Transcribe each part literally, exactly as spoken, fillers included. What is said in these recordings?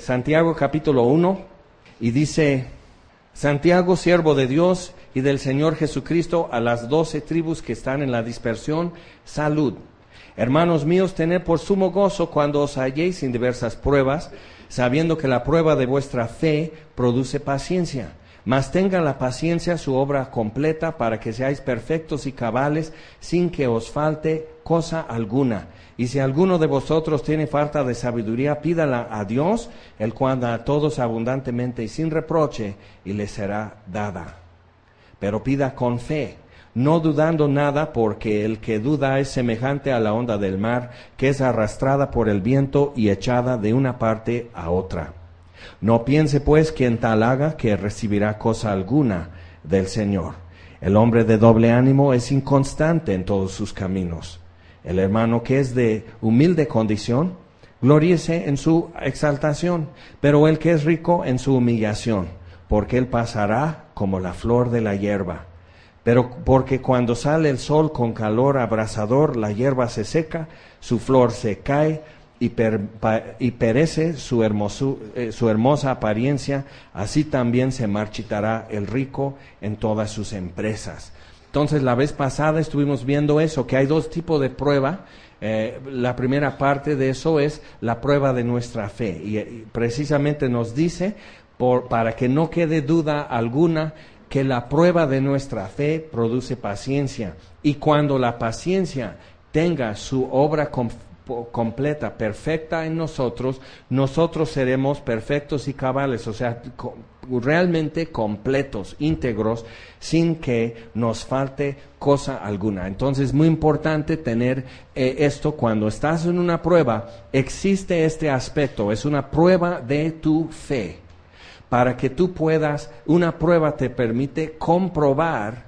Santiago capítulo uno, y dice: Santiago, siervo de Dios y del Señor Jesucristo, a las doce tribus que están en la dispersión, salud. Hermanos míos, tened por sumo gozo cuando os halléis en diversas pruebas, sabiendo que la prueba de vuestra fe produce paciencia. Mas tenga la paciencia su obra completa, para que seáis perfectos y cabales, sin que os falte cosa alguna. Y si alguno de vosotros tiene falta de sabiduría, pídala a Dios, el cual da a todos abundantemente y sin reproche, y le será dada. Pero pida con fe, no dudando nada, porque el que duda es semejante a la onda del mar, que es arrastrada por el viento y echada de una parte a otra. No piense pues quien tal haga que recibirá cosa alguna del Señor. El hombre de doble ánimo es inconstante en todos sus caminos. El hermano que es de humilde condición, gloríese en su exaltación, pero el que es rico en su humillación, porque él pasará como la flor de la hierba. Pero porque cuando sale el sol con calor abrasador, la hierba se seca, su flor se cae, Y, per, pa, y perece su, hermosu, eh, su hermosa apariencia, así también se marchitará el rico en todas sus empresas. Entonces, la vez pasada estuvimos viendo eso, que hay dos tipos de prueba. Eh, la primera parte de eso es la prueba de nuestra fe, y, y precisamente nos dice, por, para que no quede duda alguna, que la prueba de nuestra fe produce paciencia, y cuando la paciencia tenga su obra completa, completa, perfecta en nosotros, nosotros seremos perfectos y cabales, o sea, co- realmente completos, íntegros, sin que nos falte cosa alguna. Entonces, es muy importante tener eh, esto cuando estás en una prueba. Existe este aspecto, es una prueba de tu fe, para que tú puedas, una prueba te permite comprobar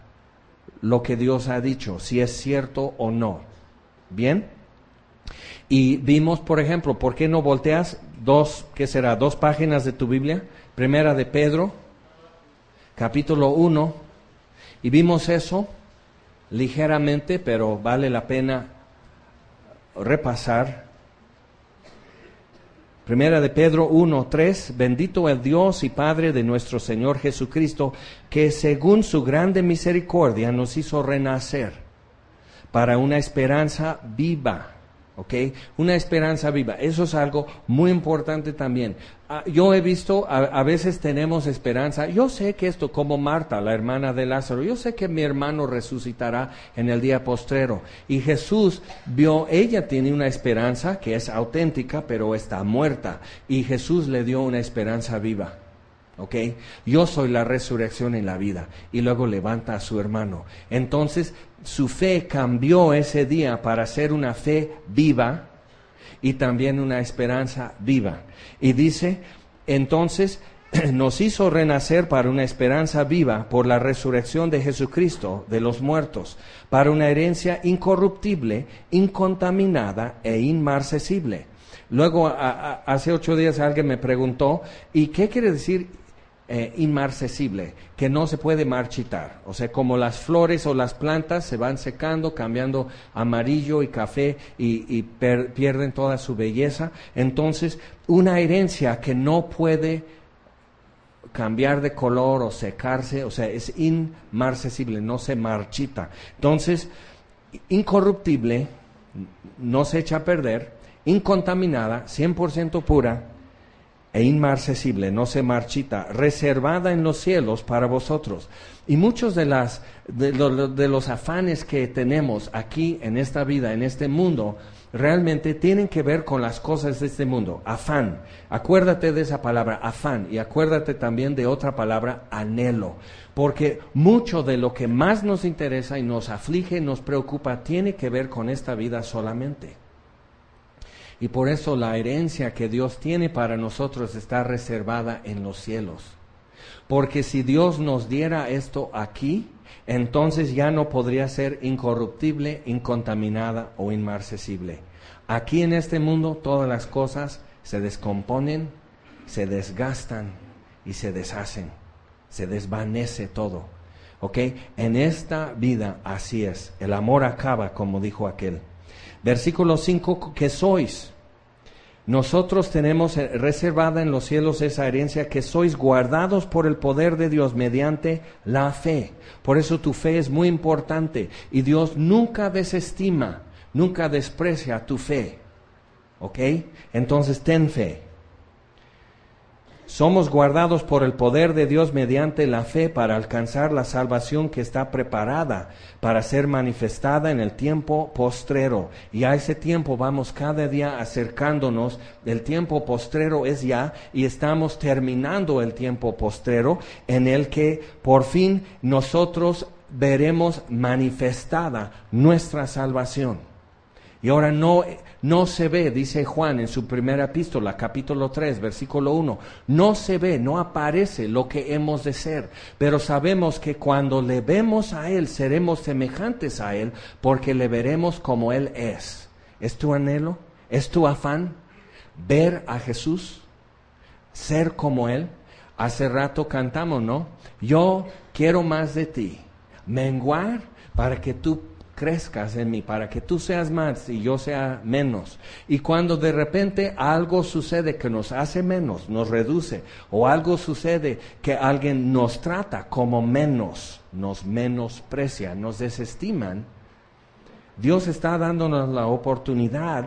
lo que Dios ha dicho, si es cierto o no. ¿Bien? Y vimos, por ejemplo, ¿por qué no volteas dos, qué será, dos páginas de tu Biblia? Primera de Pedro, capítulo uno, y vimos eso ligeramente, pero vale la pena repasar. Primera de Pedro uno, tres, bendito el Dios y Padre de nuestro Señor Jesucristo, que según su grande misericordia nos hizo renacer para una esperanza viva. ¿Ok? Una esperanza viva. Eso es algo muy importante también. Ah, yo he visto, a, a veces tenemos esperanza. Yo sé que esto, como Marta, la hermana de Lázaro, yo sé que mi hermano resucitará en el día postrero. Y Jesús vio, ella tiene una esperanza que es auténtica, pero está muerta. Y Jesús le dio una esperanza viva. ¿Ok? Yo soy la resurrección y la vida. Y luego levanta a su hermano. Entonces, su fe cambió ese día para ser una fe viva y también una esperanza viva. Y dice, entonces, nos hizo renacer para una esperanza viva por la resurrección de Jesucristo de los muertos, para una herencia incorruptible, incontaminada e inmarcesible. Luego, a, a, hace ocho días alguien me preguntó, ¿y qué quiere decir Eh, inmarcesible? Que no se puede marchitar. O sea, como las flores o las plantas se van secando, cambiando amarillo y café y, y per, pierden toda su belleza. Entonces, una herencia que no puede cambiar de color o secarse, o sea, es inmarcesible, no se marchita. Entonces, incorruptible, no se echa a perder, incontaminada, cien por ciento pura, e inmarcesible, no se marchita, reservada en los cielos para vosotros. Y muchos de, las, de, lo, de los afanes que tenemos aquí en esta vida, en este mundo, realmente tienen que ver con las cosas de este mundo. Afán, acuérdate de esa palabra, afán, y acuérdate también de otra palabra, anhelo. Porque mucho de lo que más nos interesa y nos aflige, nos preocupa, tiene que ver con esta vida solamente. Y por eso la herencia que Dios tiene para nosotros está reservada en los cielos. Porque si Dios nos diera esto aquí, entonces ya no podría ser incorruptible, incontaminada o inmarcesible. Aquí en este mundo todas las cosas se descomponen, se desgastan y se deshacen. Se desvanece todo. ¿Ok? En esta vida así es. El amor acaba, como dijo aquel. Versículo cinco, ¿qué sois? Nosotros tenemos reservada en los cielos esa herencia, que sois guardados por el poder de Dios mediante la fe. Por eso tu fe es muy importante y Dios nunca desestima, nunca desprecia tu fe. ¿Ok? Entonces ten fe. Somos guardados por el poder de Dios mediante la fe para alcanzar la salvación que está preparada para ser manifestada en el tiempo postrero. Y a ese tiempo vamos cada día acercándonos. El tiempo postrero es ya, y estamos terminando el tiempo postrero, en el que por fin nosotros veremos manifestada nuestra salvación. Y ahora no, no se ve, dice Juan en su primera epístola, capítulo tres, versículo uno, no se ve, no aparece lo que hemos de ser, pero sabemos que cuando le vemos a Él, seremos semejantes a Él, porque le veremos como Él es. ¿Es tu anhelo? ¿Es tu afán? ¿Ver a Jesús? ¿Ser como Él? Hace rato cantamos, ¿no? Yo quiero más de ti, menguar para que tú crezcas en mí, para que tú seas más y yo sea menos. Y cuando de repente algo sucede que nos hace menos, nos reduce, o algo sucede que alguien nos trata como menos, nos menosprecia, nos desestiman, Dios está dándonos la oportunidad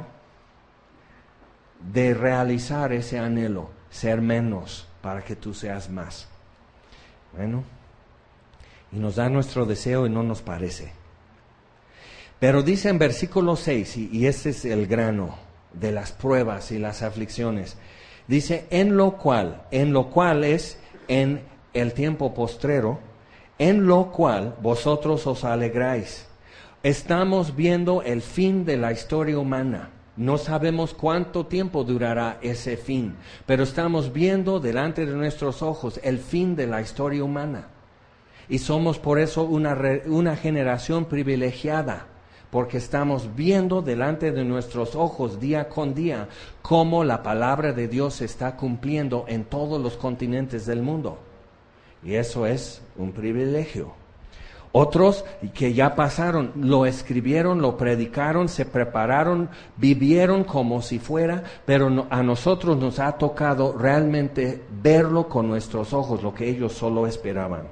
de realizar ese anhelo, ser menos para que tú seas más. Bueno, y nos da nuestro deseo y no nos parece. Pero dice en versículo seis, y, y ese es el grano de las pruebas y las aflicciones, dice, en lo cual, en lo cual es en el tiempo postrero, en lo cual vosotros os alegráis. Estamos viendo el fin de la historia humana. No sabemos cuánto tiempo durará ese fin, pero estamos viendo delante de nuestros ojos el fin de la historia humana. Y somos por eso una, re, una generación privilegiada, porque estamos viendo delante de nuestros ojos día con día cómo la palabra de Dios se está cumpliendo en todos los continentes del mundo. Y eso es un privilegio. Otros que ya pasaron, lo escribieron, lo predicaron, se prepararon, vivieron como si fuera, pero no, a nosotros nos ha tocado realmente verlo con nuestros ojos, lo que ellos solo esperaban.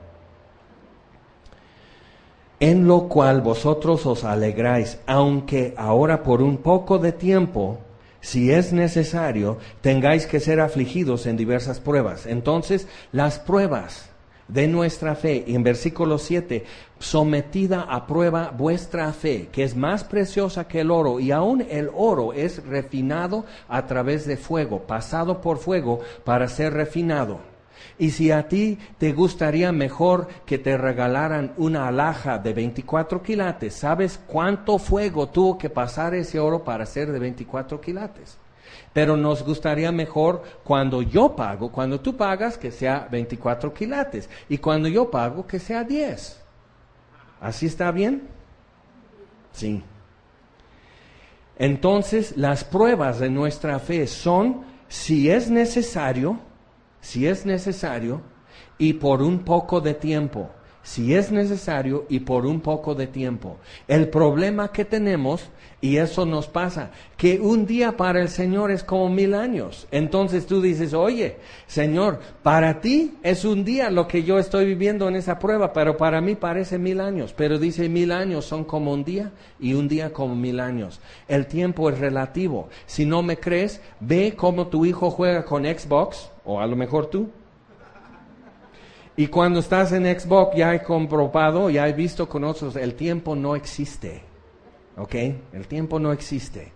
En lo cual vosotros os alegráis, aunque ahora por un poco de tiempo, si es necesario, tengáis que ser afligidos en diversas pruebas. Entonces, las pruebas de nuestra fe, y en versículo siete, sometida a prueba vuestra fe, que es más preciosa que el oro, y aún el oro es refinado a través de fuego, pasado por fuego para ser refinado. Y si a ti te gustaría mejor que te regalaran una alhaja de veinticuatro quilates, ¿sabes cuánto fuego tuvo que pasar ese oro para ser de veinticuatro quilates? Pero nos gustaría mejor cuando yo pago, cuando tú pagas, que sea veinticuatro quilates, y cuando yo pago, que sea diez. ¿Así está bien? Sí. Entonces, las pruebas de nuestra fe son, si es necesario, si es necesario, y por un poco de tiempo. Si es necesario y por un poco de tiempo. El problema que tenemos, y eso nos pasa, que un día para el Señor es como mil años. Entonces tú dices, oye, Señor, para ti es un día lo que yo estoy viviendo en esa prueba, pero para mí parece mil años. Pero dice, mil años son como un día y un día como mil años. El tiempo es relativo. Si no me crees, ve cómo tu hijo juega con Xbox, o a lo mejor tú. Y cuando estás en Xbox, ya he comprobado, ya he visto con otros, el tiempo no existe. ¿Ok? El tiempo no existe.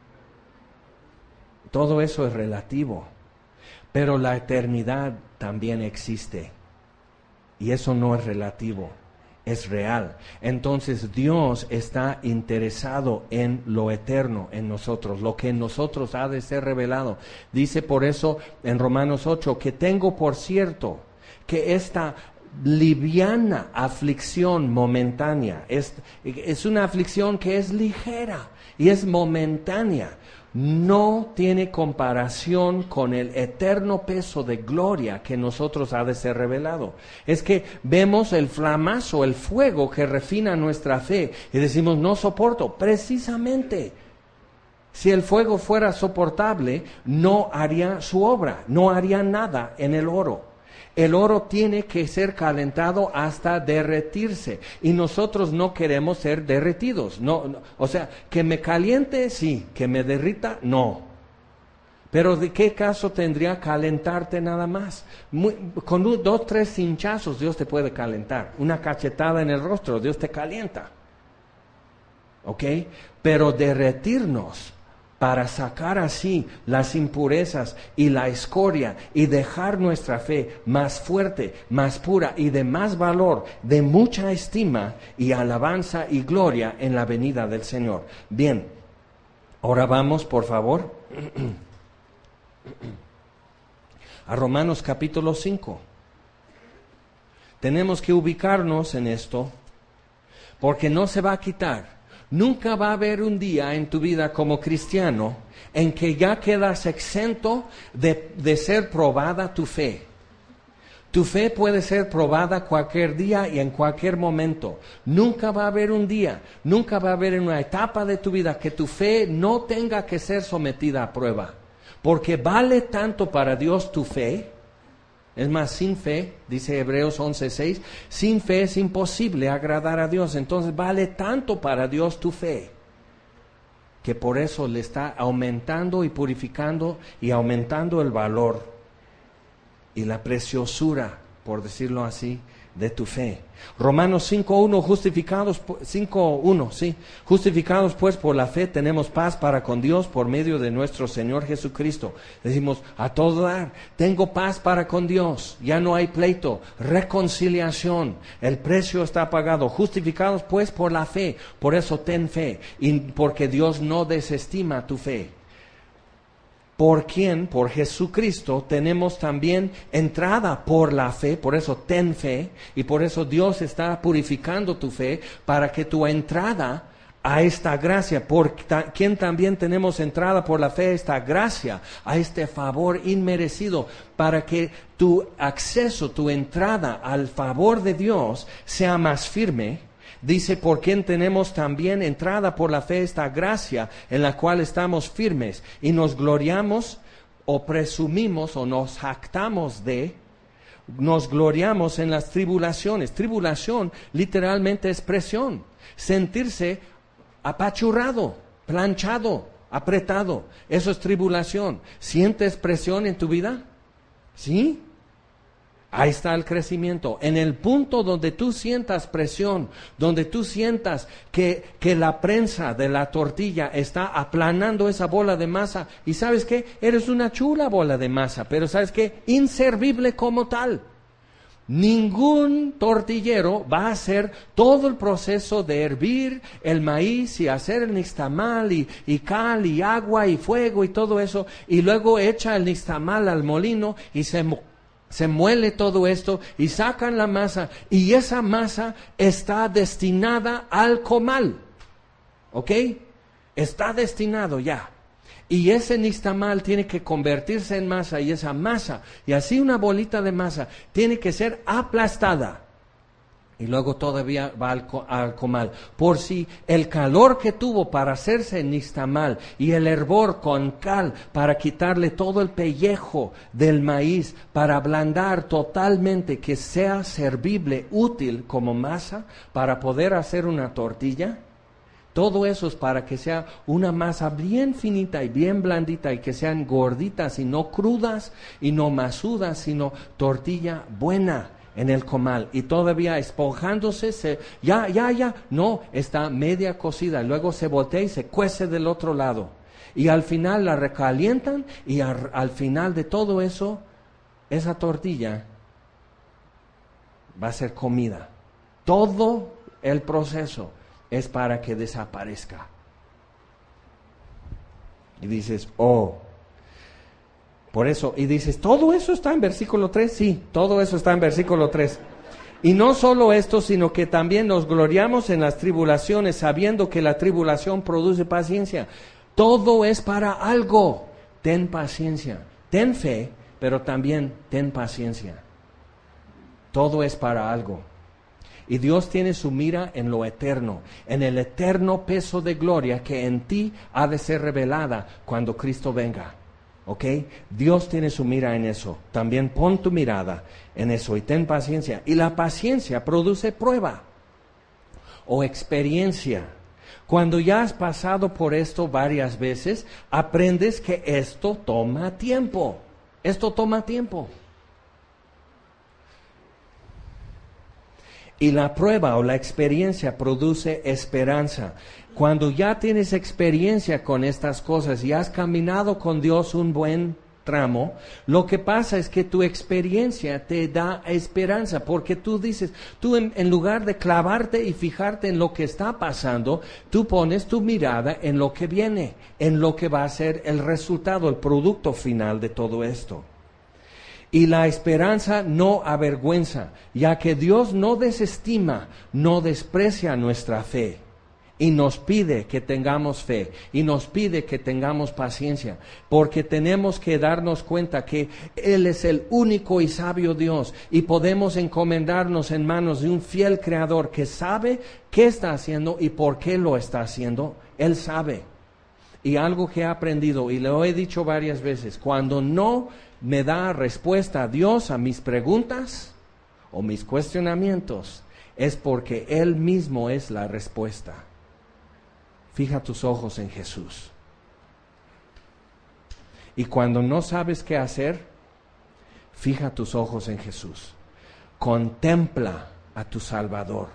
Todo eso es relativo. Pero la eternidad también existe. Y eso no es relativo, es real. Entonces Dios está interesado en lo eterno en nosotros, lo que en nosotros ha de ser revelado. Dice por eso en Romanos ocho, que tengo por cierto que esta liviana aflicción momentánea, es, es una aflicción que es ligera y es momentánea, no tiene comparación con el eterno peso de gloria que nosotros ha de ser revelado. Es que vemos el flamazo, el fuego que refina nuestra fe y decimos, no soporto, precisamente. Si el fuego fuera soportable, no haría su obra, no haría nada en el oro. El oro tiene que ser calentado hasta derretirse, y nosotros no queremos ser derretidos. No, no, o sea, que me caliente, sí; que me derrita, no. Pero ¿de qué caso tendría calentarte nada más? Muy, con un, dos, tres hinchazos Dios te puede calentar. Una cachetada en el rostro, Dios te calienta. ¿Ok? Pero derretirnos para sacar así las impurezas y la escoria y dejar nuestra fe más fuerte, más pura y de más valor, de mucha estima y alabanza y gloria en la venida del Señor. Bien, ahora vamos, por favor, a Romanos capítulo cinco. Tenemos que ubicarnos en esto, porque no se va a quitar. Nunca va a haber un día en tu vida como cristiano en que ya quedas exento de, de ser probada tu fe. Tu fe puede ser probada cualquier día y en cualquier momento. Nunca va a haber un día, nunca va a haber una etapa de tu vida que tu fe no tenga que ser sometida a prueba. Porque vale tanto para Dios tu fe. Es más, sin fe, dice Hebreos once seis, sin fe es imposible agradar a Dios. Entonces vale tanto para Dios tu fe, que por eso le está aumentando y purificando y aumentando el valor y la preciosura, por decirlo así, de tu fe. Romanos cinco uno, justificados, cinco uno, sí, justificados pues por la fe tenemos paz para con Dios por medio de nuestro Señor Jesucristo. Decimos, a todo dar, tengo paz para con Dios, ya no hay pleito, reconciliación, el precio está pagado. Justificados pues por la fe, por eso ten fe, y porque Dios no desestima tu fe. Por quien, por Jesucristo, tenemos también entrada por la fe, por eso ten fe, y por eso Dios está purificando tu fe, para que tu entrada a esta gracia, por ta, quien también tenemos entrada por la fe a esta gracia, a este favor inmerecido, para que tu acceso, tu entrada al favor de Dios sea más firme. Dice, por quien tenemos también entrada por la fe esta gracia en la cual estamos firmes y nos gloriamos o presumimos o nos jactamos de, nos gloriamos en las tribulaciones. Tribulación literalmente es presión, sentirse apachurrado, planchado, apretado. Eso es tribulación. ¿Sientes presión en tu vida? ¿Sí? Ahí está el crecimiento. En el punto donde tú sientas presión, donde tú sientas que, que la prensa de la tortilla está aplanando esa bola de masa, y ¿sabes qué? Eres una chula bola de masa, pero ¿sabes qué? Inservible como tal. Ningún tortillero va a hacer todo el proceso de hervir el maíz y hacer el nixtamal y, y cal y agua y fuego y todo eso, y luego echa el nixtamal al molino y se Se muele todo esto y sacan la masa, y esa masa está destinada al comal. ¿Ok? Está destinado ya. Y ese nixtamal tiene que convertirse en masa, y esa masa, y así una bolita de masa, tiene que ser aplastada. Y luego todavía va al, al comal. Por si el calor que tuvo para hacerse nixtamal y el hervor con cal para quitarle todo el pellejo del maíz, para ablandar totalmente, que sea servible, útil como masa para poder hacer una tortilla. Todo eso es para que sea una masa bien finita y bien blandita, y que sean gorditas y no crudas y no masudas, sino tortilla buena en el comal, y todavía esponjándose, se, ya, ya, ya, no, está media cocida, luego se voltea y se cuece del otro lado, y al final la recalientan, y al, al final de todo eso, esa tortilla va a ser comida. Todo el proceso es para que desaparezca. Y dices, oh, por eso, y dices, ¿todo eso está en versículo tres? Sí, todo eso está en versículo tres. Y no solo esto, sino que también nos gloriamos en las tribulaciones, sabiendo que la tribulación produce paciencia. Todo es para algo. Ten paciencia, ten fe, pero también ten paciencia. Todo es para algo. Y Dios tiene su mira en lo eterno, en el eterno peso de gloria que en ti ha de ser revelada cuando Cristo venga. ¿Ok? Dios tiene su mira en eso. También pon tu mirada en eso y ten paciencia. Y la paciencia produce prueba o experiencia. Cuando ya has pasado por esto varias veces, aprendes que esto toma tiempo. Esto toma tiempo. Y la prueba o la experiencia produce esperanza. Cuando ya tienes experiencia con estas cosas y has caminado con Dios un buen tramo, lo que pasa es que tu experiencia te da esperanza, porque tú dices, tú en, en lugar de clavarte y fijarte en lo que está pasando, tú pones tu mirada en lo que viene, en lo que va a ser el resultado, el producto final de todo esto. Y la esperanza no avergüenza, ya que Dios no desestima, no desprecia nuestra fe. Y nos pide que tengamos fe, y nos pide que tengamos paciencia, porque tenemos que darnos cuenta que Él es el único y sabio Dios, y podemos encomendarnos en manos de un fiel Creador que sabe qué está haciendo y por qué lo está haciendo. Él sabe. Y algo que he aprendido, y lo he dicho varias veces, cuando no me da respuesta a Dios a mis preguntas o mis cuestionamientos, es porque Él mismo es la respuesta. Fija tus ojos en Jesús. Y cuando no sabes qué hacer, fija tus ojos en Jesús. Contempla a tu Salvador.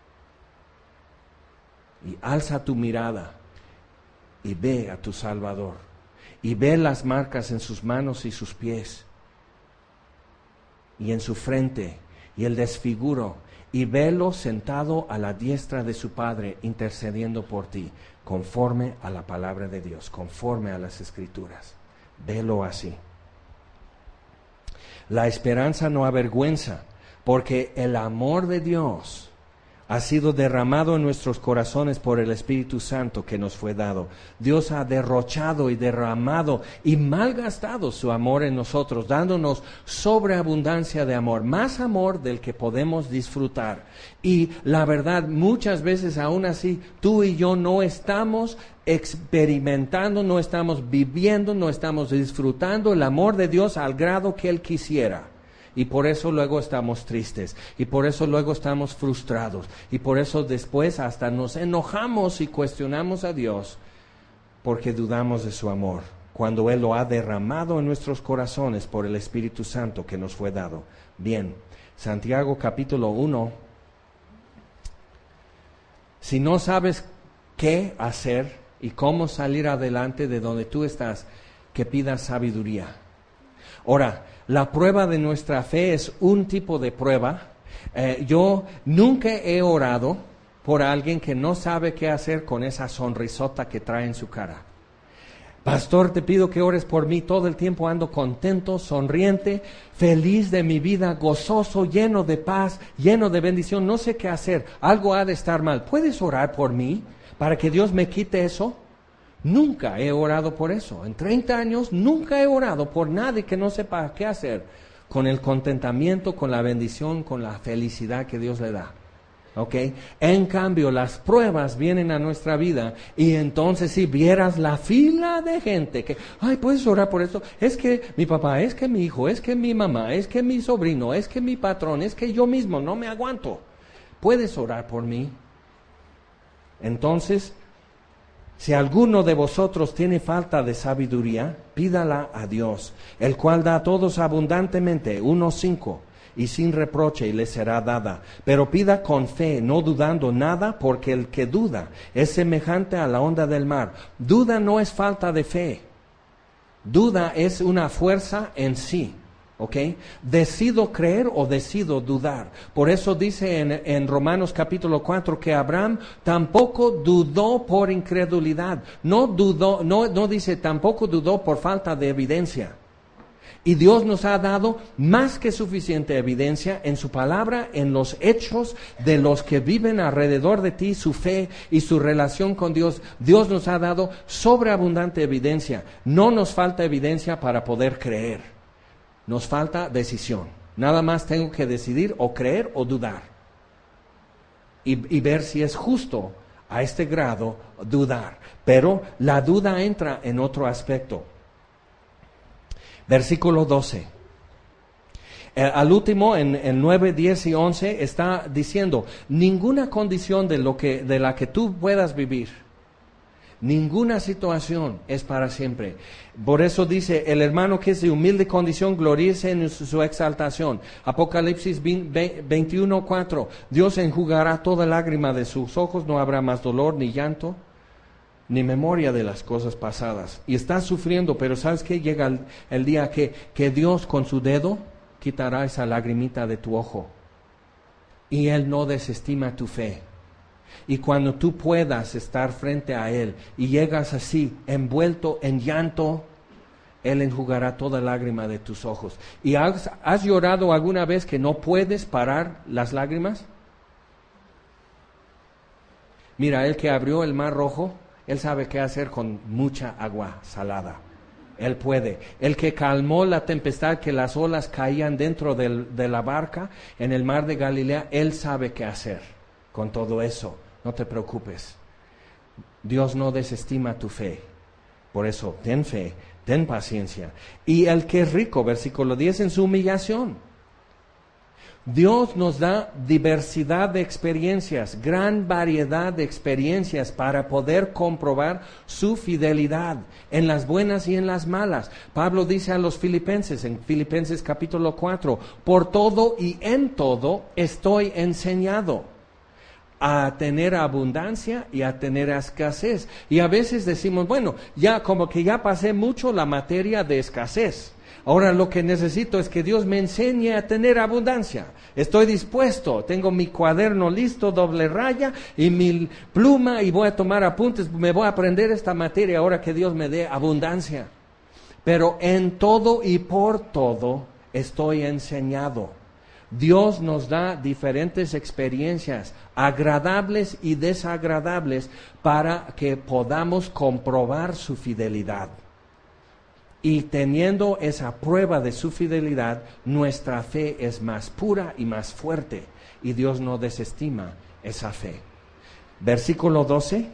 Y alza tu mirada y ve a tu Salvador. Y ve las marcas en sus manos y sus pies. Y en su frente. Y el desfiguro. Y velo sentado a la diestra de su Padre, intercediendo por ti, conforme a la palabra de Dios, conforme a las Escrituras. Velo así. La esperanza no avergüenza, porque el amor de Dios ha sido derramado en nuestros corazones por el Espíritu Santo que nos fue dado. Dios ha derrochado y derramado y malgastado su amor en nosotros, dándonos sobreabundancia de amor, más amor del que podemos disfrutar. Y la verdad, muchas veces aún así, tú y yo no estamos experimentando, no estamos viviendo, no estamos disfrutando el amor de Dios al grado que Él quisiera. Y por eso luego estamos tristes, y por eso luego estamos frustrados, y por eso después hasta nos enojamos y cuestionamos a Dios, porque dudamos de su amor, cuando Él lo ha derramado en nuestros corazones por el Espíritu Santo que nos fue dado. Bien, Santiago capítulo uno. Si no sabes qué hacer y cómo salir adelante de donde tú estás, que pidas sabiduría. Ahora, la prueba de nuestra fe es un tipo de prueba. Eh, yo nunca he orado por alguien que no sabe qué hacer con esa sonrisota que trae en su cara. Pastor, te pido que ores por mí. Todo el tiempo ando contento, sonriente, feliz de mi vida, gozoso, lleno de paz, lleno de bendición. No sé qué hacer. Algo ha de estar mal. ¿Puedes orar por mí para que Dios me quite eso? Nunca he orado por eso. En treinta años nunca he orado por nadie que no sepa qué hacer con el contentamiento, con la bendición, con la felicidad que Dios le da. ¿Ok? En cambio, las pruebas vienen a nuestra vida y entonces si vieras la fila de gente que, ay, ¿puedes orar por esto? Es que mi papá, es que mi hijo, es que mi mamá, es que mi sobrino, es que mi patrón, es que yo mismo no me aguanto. ¿Puedes orar por mí? Entonces, si alguno de vosotros tiene falta de sabiduría, pídala a Dios, el cual da a todos abundantemente, uno cinco, y sin reproche, y le será dada. Pero pida con fe, no dudando nada, porque el que duda es semejante a la onda del mar. Duda no es falta de fe. Duda es una fuerza en sí. ¿Ok? Decido creer o decido dudar. Por eso dice en, en Romanos capítulo cuatro que Abraham tampoco dudó por incredulidad. No dudó, no, no dice tampoco dudó por falta de evidencia. Y Dios nos ha dado más que suficiente evidencia en su palabra, en los hechos de los que viven alrededor de ti, su fe y su relación con Dios. Dios nos ha dado sobreabundante evidencia. No nos falta evidencia para poder creer. Nos falta decisión. Nada más tengo que decidir o creer o dudar. y, y ver si es justo a este grado dudar. Pero la duda entra en otro aspecto. Versículo doce. Eh, al último, en, en nueve, diez y once, está diciendo, ninguna condición de, lo que, de la que tú puedas vivir, ninguna situación es para siempre. Por eso dice, el hermano que es de humilde condición, gloríese en su, su exaltación. Apocalipsis veintiuno, cuatro, Dios enjugará toda lágrima de sus ojos, no habrá más dolor, ni llanto, ni memoria de las cosas pasadas. Y estás sufriendo, pero ¿sabes qué? Llega el, el día que, que Dios con su dedo quitará esa lagrimita de tu ojo. Y Él no desestima tu fe. Y cuando tú puedas estar frente a Él y llegas así, envuelto en llanto, Él enjugará toda lágrima de tus ojos. ¿Y has, has llorado alguna vez que no puedes parar las lágrimas? Mira, el que abrió el mar rojo, Él sabe qué hacer con mucha agua salada. Él puede. El que calmó la tempestad, que las olas caían dentro del, de la barca en el mar de Galilea, Él sabe qué hacer con todo eso. No te preocupes. Dios no desestima tu fe. Por eso, ten fe, ten paciencia. Y el que es rico, versículo diez, en su humillación. Dios nos da diversidad de experiencias, gran variedad de experiencias para poder comprobar su fidelidad en las buenas y en las malas. Pablo dice a los filipenses, en Filipenses capítulo cuatro, por todo y en todo estoy enseñado a tener abundancia y a tener escasez. Y a veces decimos, bueno, ya como que ya pasé mucho la materia de escasez. Ahora lo que necesito es que Dios me enseñe a tener abundancia. Estoy dispuesto, tengo mi cuaderno listo, doble raya y mi pluma y voy a tomar apuntes. Me voy a aprender esta materia ahora que Dios me dé abundancia. Pero en todo y por todo estoy enseñado. Dios nos da diferentes experiencias, agradables y desagradables, para que podamos comprobar su fidelidad. Y teniendo esa prueba de su fidelidad, nuestra fe es más pura y más fuerte. Y Dios no desestima esa fe. Versículo doce.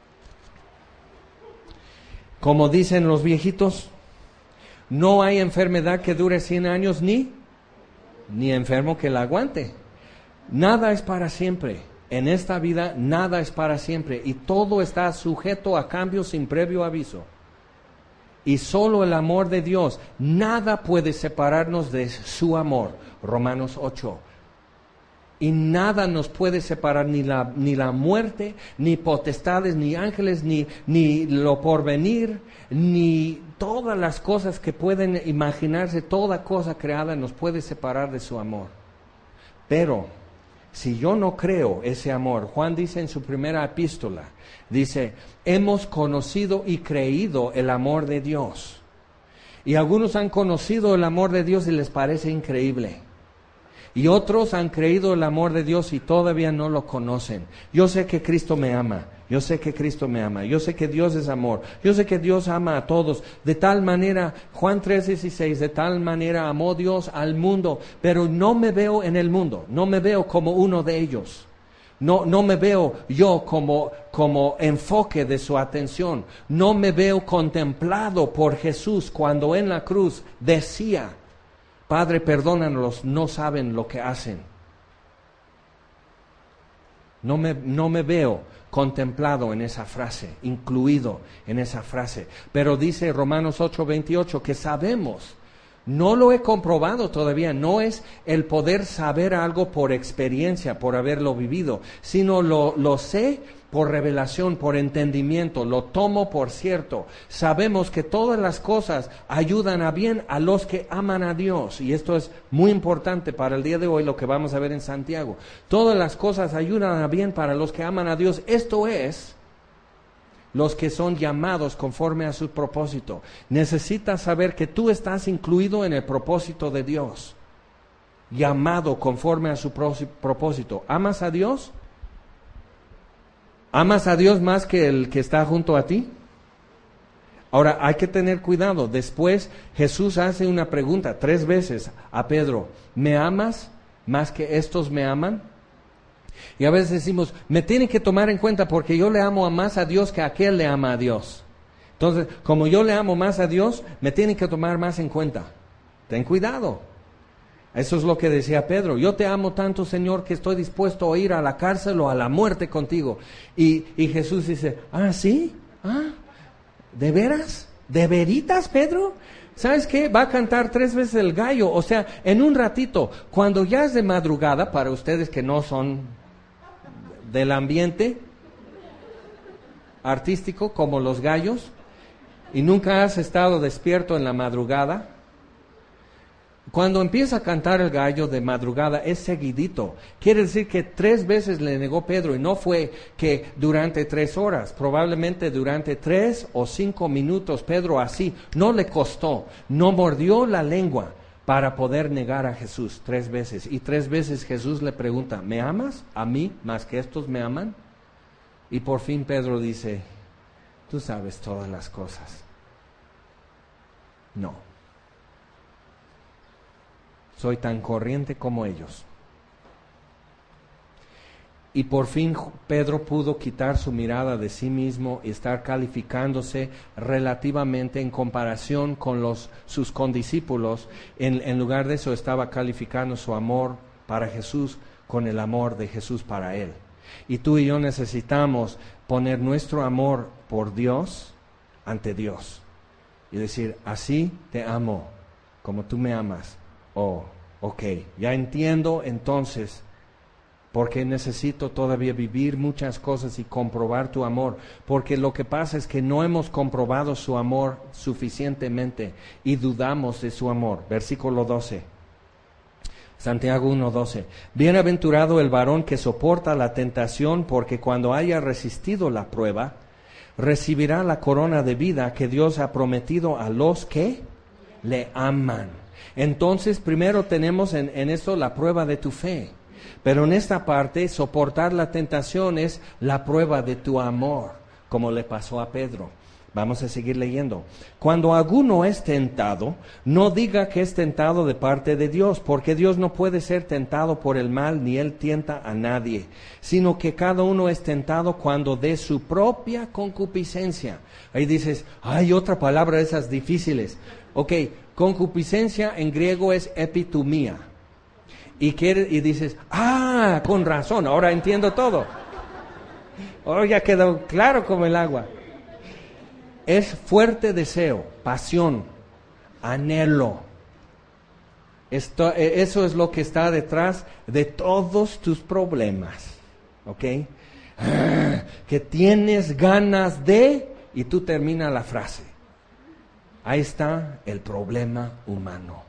Como dicen los viejitos, no hay enfermedad que dure cien años ni, ni enfermo que la aguante. Nada es para siempre. En esta vida nada es para siempre. Y todo está sujeto a cambios sin previo aviso. Y solo el amor de Dios, nada puede separarnos de su amor. Romanos ocho. Y nada nos puede separar, ni la, ni la muerte, ni potestades, ni ángeles, ni, ni lo porvenir, ni todas las cosas que pueden imaginarse, toda cosa creada nos puede separar de su amor. Pero si yo no creo ese amor, Juan dice en su primera epístola, dice, hemos conocido y creído el amor de Dios. Y algunos han conocido el amor de Dios y les parece increíble. Y otros han creído el amor de Dios y todavía no lo conocen. Yo sé que Cristo me ama. Yo sé que Cristo me ama. Yo sé que Dios es amor. Yo sé que Dios ama a todos. De tal manera, Juan tres dieciséis, de tal manera amó Dios al mundo. Pero no me veo en el mundo. No me veo como uno de ellos. No, no me veo yo como, como enfoque de su atención. No me veo contemplado por Jesús cuando en la cruz decía, Padre, perdónanos, no saben lo que hacen. No me, no me veo contemplado en esa frase, incluido en esa frase. Pero dice Romanos ocho veintiocho que sabemos, no lo he comprobado todavía, no es el poder saber algo por experiencia, por haberlo vivido, sino lo, lo sé por revelación, por entendimiento, lo tomo por cierto. Sabemos que todas las cosas ayudan a bien a los que aman a Dios. Y esto es muy importante para el día de hoy, lo que vamos a ver en Santiago. Todas las cosas ayudan a bien para los que aman a Dios. Esto es, los que son llamados conforme a su propósito. Necesitas saber que tú estás incluido en el propósito de Dios. Llamado conforme a su propósito. ¿Amas a Dios? ¿Amas a Dios más que el que está junto a ti? Ahora, hay que tener cuidado. Después, Jesús hace una pregunta tres veces a Pedro. ¿Me amas más que estos me aman? Y a veces decimos, me tienen que tomar en cuenta porque yo le amo más a Dios que aquel le ama a Dios. Entonces, como yo le amo más a Dios, me tienen que tomar más en cuenta. Ten cuidado. Eso es lo que decía Pedro. Yo te amo tanto, Señor, que estoy dispuesto a ir a la cárcel o a la muerte contigo. Y, y Jesús dice, ah, ¿sí? ¿Ah? ¿De veras? ¿De veritas, Pedro? ¿Sabes qué? Va a cantar tres veces el gallo. O sea, en un ratito, cuando ya es de madrugada, para ustedes que no son del ambiente artístico como los gallos, y nunca has estado despierto en la madrugada, cuando empieza a cantar el gallo de madrugada es seguidito. Quiere decir que tres veces le negó Pedro, y no fue que durante tres horas, probablemente durante tres o cinco minutos. Pedro así, no le costó, no mordió la lengua para poder negar a Jesús tres veces. Y tres veces Jesús le pregunta, ¿me amas a mí más que estos me aman? Y por fin Pedro dice, tú sabes todas las cosas. No. Soy tan corriente como ellos. Y por fin Pedro pudo quitar su mirada de sí mismo y estar calificándose relativamente en comparación con los, sus condiscípulos. En, en lugar de eso estaba calificando su amor para Jesús con el amor de Jesús para él. Y tú y yo necesitamos poner nuestro amor por Dios ante Dios. Y decir, así te amo, como tú me amas. Oh, ok, ya entiendo entonces por qué necesito todavía vivir muchas cosas y comprobar tu amor. Porque lo que pasa es que no hemos comprobado su amor suficientemente y dudamos de su amor. Versículo doce. Santiago uno doce. Bienaventurado el varón que soporta la tentación, porque cuando haya resistido la prueba, recibirá la corona de vida que Dios ha prometido a los que le aman. Entonces, primero tenemos en, en esto la prueba de tu fe. Pero en esta parte, soportar la tentación es la prueba de tu amor, como le pasó a Pedro. Vamos a seguir leyendo. Cuando alguno es tentado, no diga que es tentado de parte de Dios, porque Dios no puede ser tentado por el mal, ni Él tienta a nadie, sino que cada uno es tentado cuando de su propia concupiscencia. Ahí dices, hay otra palabra de esas difíciles. Ok, concupiscencia en griego es epitumía. Y, quiere, y dices, ah, con razón, ahora entiendo todo. Ahora ya quedó claro como el agua. Es fuerte deseo, pasión, anhelo. Esto, eso es lo que está detrás de todos tus problemas. ¿Ok? Ah, que tienes ganas de, y tú terminas la frase. Ahí está el problema humano.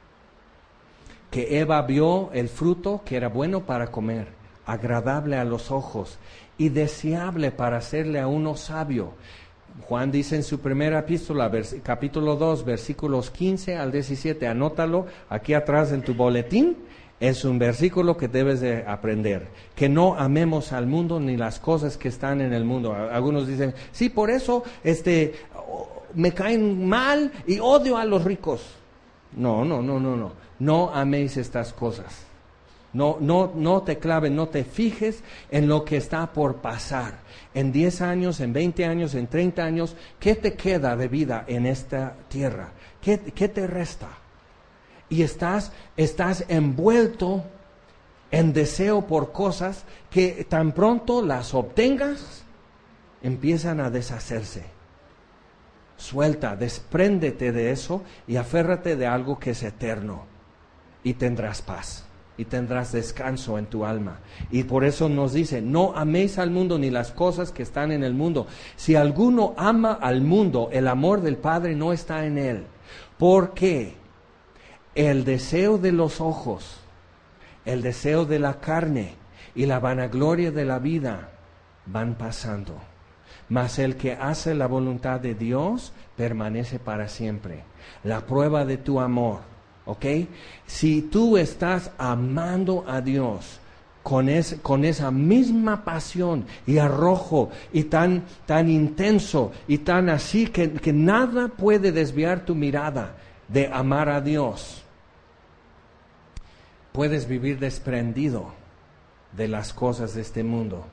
Que Eva vio el fruto que era bueno para comer, agradable a los ojos y deseable para hacerle a uno sabio. Juan dice en su primera epístola, vers- capítulo dos, versículos quince al diecisiete, anótalo aquí atrás en tu boletín, es un versículo que debes de aprender, que no amemos al mundo ni las cosas que están en el mundo. Algunos dicen, sí, por eso este, me caen mal y odio a los ricos. No, no, no, no, no, no améis estas cosas. No, no, no te claves, no te fijes en lo que está por pasar. En diez años, en veinte años, en treinta años, ¿qué te queda de vida en esta tierra? ¿Qué, qué te resta? Y estás, estás envuelto en deseo por cosas que tan pronto las obtengas, empiezan a deshacerse. Suelta, despréndete de eso y aférrate de algo que es eterno. Y tendrás paz. Y tendrás descanso en tu alma. Y por eso nos dice, no améis al mundo ni las cosas que están en el mundo. Si alguno ama al mundo, el amor del Padre no está en él. Porque el deseo de los ojos, el deseo de la carne y la vanagloria de la vida van pasando. Mas el que hace la voluntad de Dios permanece para siempre. La prueba de tu amor. ¿Ok? Si tú estás amando a Dios con, es, con esa misma pasión y arrojo y tan, tan intenso y tan así que, que nada puede desviar tu mirada de amar a Dios, puedes vivir desprendido de las cosas de este mundo.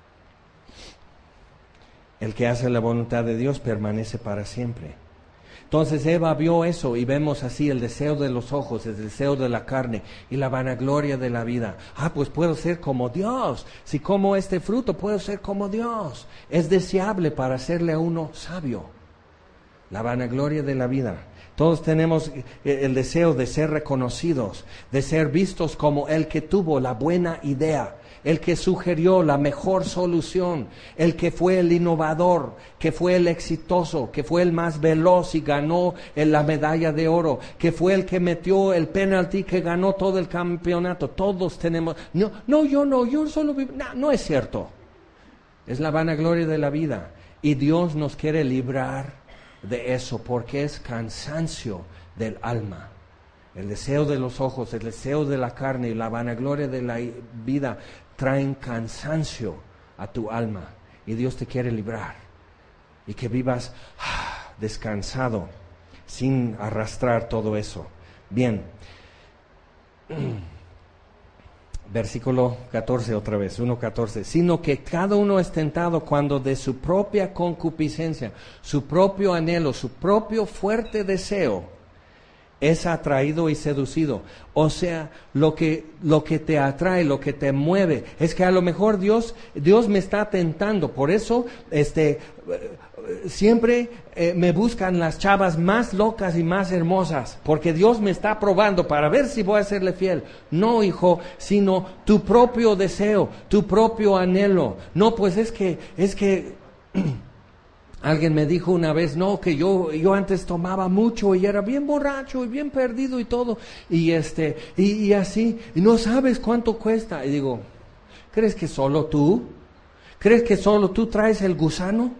El que hace la voluntad de Dios permanece para siempre. Entonces Eva vio eso y vemos así el deseo de los ojos, el deseo de la carne y la vanagloria de la vida. Ah, pues puedo ser como Dios. Si como este fruto, puedo ser como Dios. Es deseable para hacerle a uno sabio. La vanagloria de la vida. Todos tenemos el deseo de ser reconocidos, de ser vistos como el que tuvo la buena idea, el que sugirió la mejor solución, el que fue el innovador, que fue el exitoso, que fue el más veloz y ganó la medalla de oro, que fue el que metió el penalti, que ganó todo el campeonato. Todos tenemos, no, no, yo no, yo solo vivo, no, no es cierto. Es la vanagloria de la vida y Dios nos quiere librar de eso, porque es cansancio del alma. El deseo de los ojos, el deseo de la carne y la vanagloria de la vida traen cansancio a tu alma, y Dios te quiere librar y que vivas ah, descansado, sin arrastrar todo eso. Bien, versículo catorce otra vez, uno catorce, sino que cada uno es tentado cuando de su propia concupiscencia, su propio anhelo, su propio fuerte deseo es atraído y seducido. O sea, lo que, lo que te atrae, lo que te mueve, es que a lo mejor Dios, Dios me está tentando. Por eso, este, siempre eh, me buscan las chavas más locas y más hermosas, porque Dios me está probando para ver si voy a serle fiel. No, hijo, sino tu propio deseo, tu propio anhelo. No, pues es que, es que alguien me dijo una vez, no, que yo, yo antes tomaba mucho y era bien borracho y bien perdido y todo, y este, y, y así, y no sabes cuánto cuesta. Y digo, ¿crees que solo tú? ¿Crees que solo tú traes el gusano?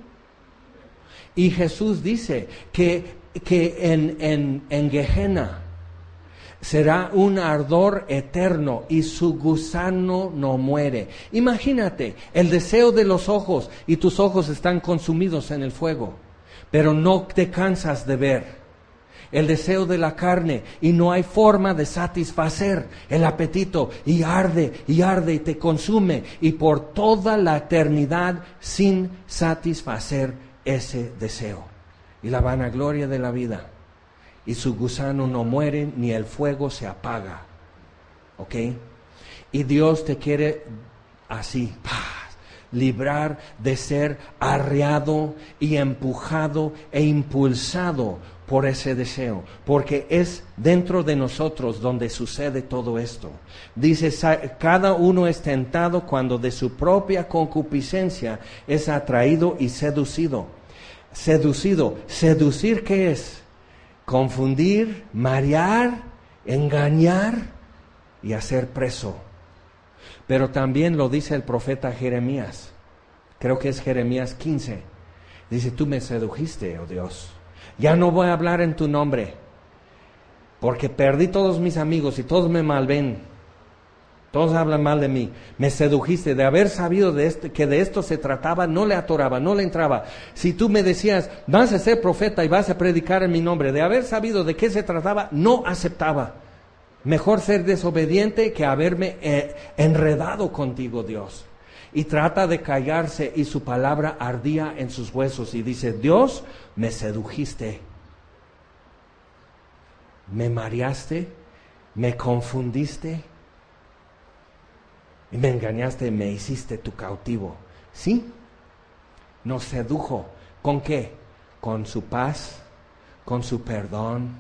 Y Jesús dice que, que en, en, en Gehenna será un ardor eterno y su gusano no muere. Imagínate, el deseo de los ojos y tus ojos están consumidos en el fuego, pero no te cansas de ver. El deseo de la carne y no hay forma de satisfacer el apetito y arde y arde y te consume y por toda la eternidad sin satisfacer ese deseo. Y la vanagloria de la vida. Y su gusano no muere, ni el fuego se apaga. ¿Ok? Y Dios te quiere así, paz, librar de ser arreado y empujado e impulsado por ese deseo. Porque es dentro de nosotros donde sucede todo esto. Dice, cada uno es tentado cuando de su propia concupiscencia es atraído y seducido. Seducido. ¿Seducir qué es? Confundir, marear, engañar y hacer preso. Pero también lo dice el profeta Jeremías. Creo que es Jeremías quince. Dice, tú me sedujiste, oh Dios. Ya no voy a hablar en tu nombre, porque perdí todos mis amigos y todos me malven. Todos hablan mal de mí. Me sedujiste. De haber sabido de este, que de esto se trataba, no le atoraba, no le entraba. Si tú me decías, vas a ser profeta y vas a predicar en mi nombre, de haber sabido de qué se trataba, no aceptaba. Mejor ser desobediente que haberme eh, enredado contigo, Dios. Y trata de callarse y su palabra ardía en sus huesos. Y dice, Dios, me sedujiste. Me mareaste, me confundiste. Y me engañaste, me hiciste tu cautivo. ¿Sí? Nos sedujo. ¿Con qué? Con su paz, con su perdón,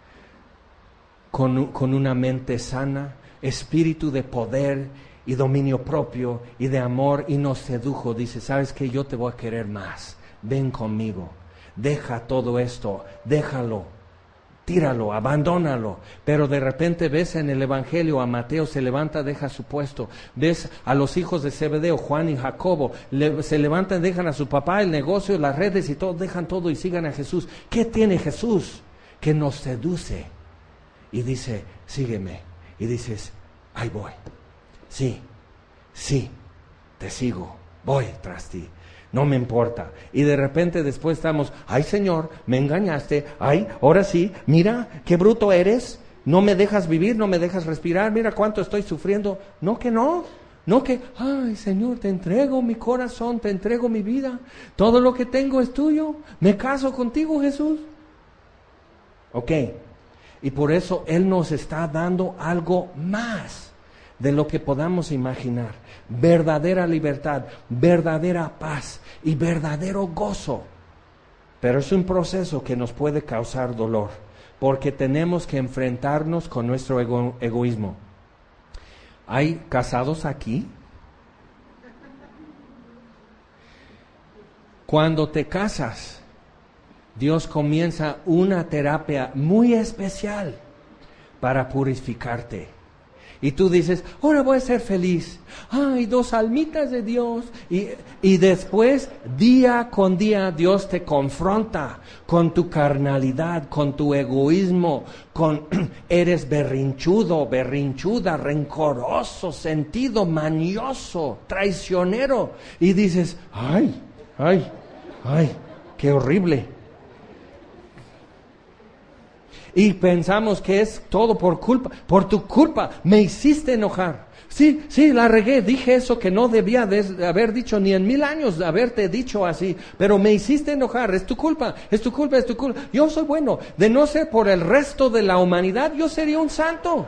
con, con una mente sana, espíritu de poder y dominio propio y de amor. Y nos sedujo. Dice, ¿sabes qué? Yo te voy a querer más. Ven conmigo. Deja todo esto. Déjalo. Tíralo, abandónalo. Pero de repente ves en el Evangelio a Mateo, se levanta, deja su puesto. Ves a los hijos de Zebedeo, Juan y Jacobo, le, se levantan, dejan a su papá, el negocio, las redes y todo, dejan todo y sigan a Jesús. ¿Qué tiene Jesús? Que nos seduce. Y dice, sígueme. Y dices, ahí voy. Sí, sí, te sigo, voy tras ti. No me importa. Y de repente después estamos, ay Señor, me engañaste, ay, ahora sí, mira, qué bruto eres, no me dejas vivir, no me dejas respirar, mira cuánto estoy sufriendo. No, que no, No que, ay Señor, te entrego mi corazón, te entrego mi vida, todo lo que tengo es tuyo, me caso contigo, Jesús. Ok, y por eso Él nos está dando algo más de lo que podamos imaginar. Verdadera libertad, verdadera paz y verdadero gozo. Pero es un proceso que nos puede causar dolor, porque tenemos que enfrentarnos con nuestro ego- egoísmo. ¿Hay casados aquí? Cuando te casas, Dios comienza una terapia muy especial para purificarte. Y tú dices, ahora voy a ser feliz. Ay, dos almitas de Dios. Y, y después, día con día, Dios te confronta con tu carnalidad, con tu egoísmo, con eres berrinchudo, berrinchuda, rencoroso, sentido, mañoso, traicionero. Y dices, ay, ay, ay, qué horrible. Y pensamos que es todo por culpa, por tu culpa, me hiciste enojar. Sí, sí, la regué, dije eso que no debía de haber dicho ni en mil años de haberte dicho así, pero me hiciste enojar, es tu culpa, es tu culpa, es tu culpa. Yo soy bueno, de no ser por el resto de la humanidad, yo sería un santo.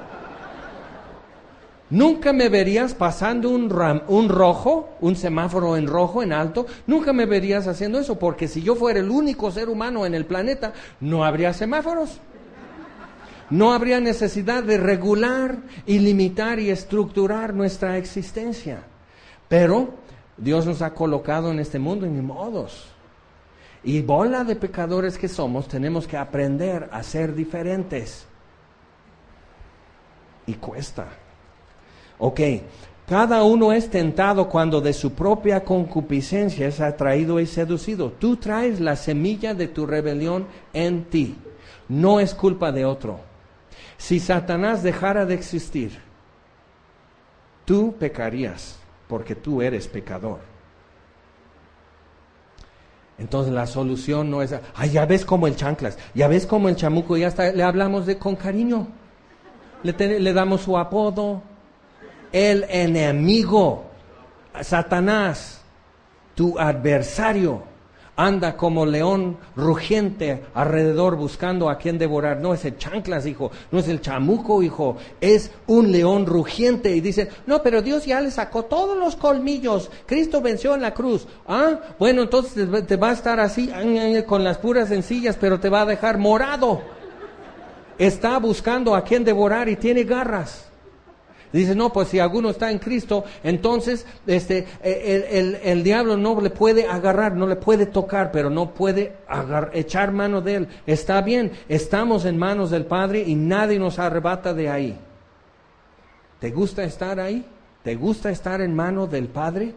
Nunca me verías pasando un, ram, un rojo, un semáforo en rojo, en alto, nunca me verías haciendo eso, porque si yo fuera el único ser humano en el planeta, no habría semáforos. No habría necesidad de regular y limitar y estructurar nuestra existencia. Pero Dios nos ha colocado en este mundo y ni modos. Y bola de pecadores que somos, tenemos que aprender a ser diferentes. Y cuesta. Ok, cada uno es tentado cuando de su propia concupiscencia es atraído y seducido. Tú traes la semilla de tu rebelión en ti. No es culpa de otro. Si Satanás dejara de existir, tú pecarías porque tú eres pecador. Entonces la solución no es, ay, ya ves como el chanclas, ya ves como el chamuco, ya está, le hablamos de con cariño, le, te, le damos su apodo, el enemigo, Satanás, tu adversario. Anda como león rugiente alrededor buscando a quien devorar. No es el chanclas, hijo. No es el chamuco, hijo. Es un león rugiente. Y dice, no, pero Dios ya le sacó todos los colmillos. Cristo venció en la cruz. Ah, bueno, entonces te va a estar así con las puras encillas, pero te va a dejar morado. Está buscando a quien devorar y tiene garras. Dice, no, pues si alguno está en Cristo, entonces este, el, el, el diablo no le puede agarrar, no le puede tocar, pero no puede agar, echar mano de él. Está bien, estamos en manos del Padre y nadie nos arrebata de ahí. ¿Te gusta estar ahí? ¿Te gusta estar en manos del Padre?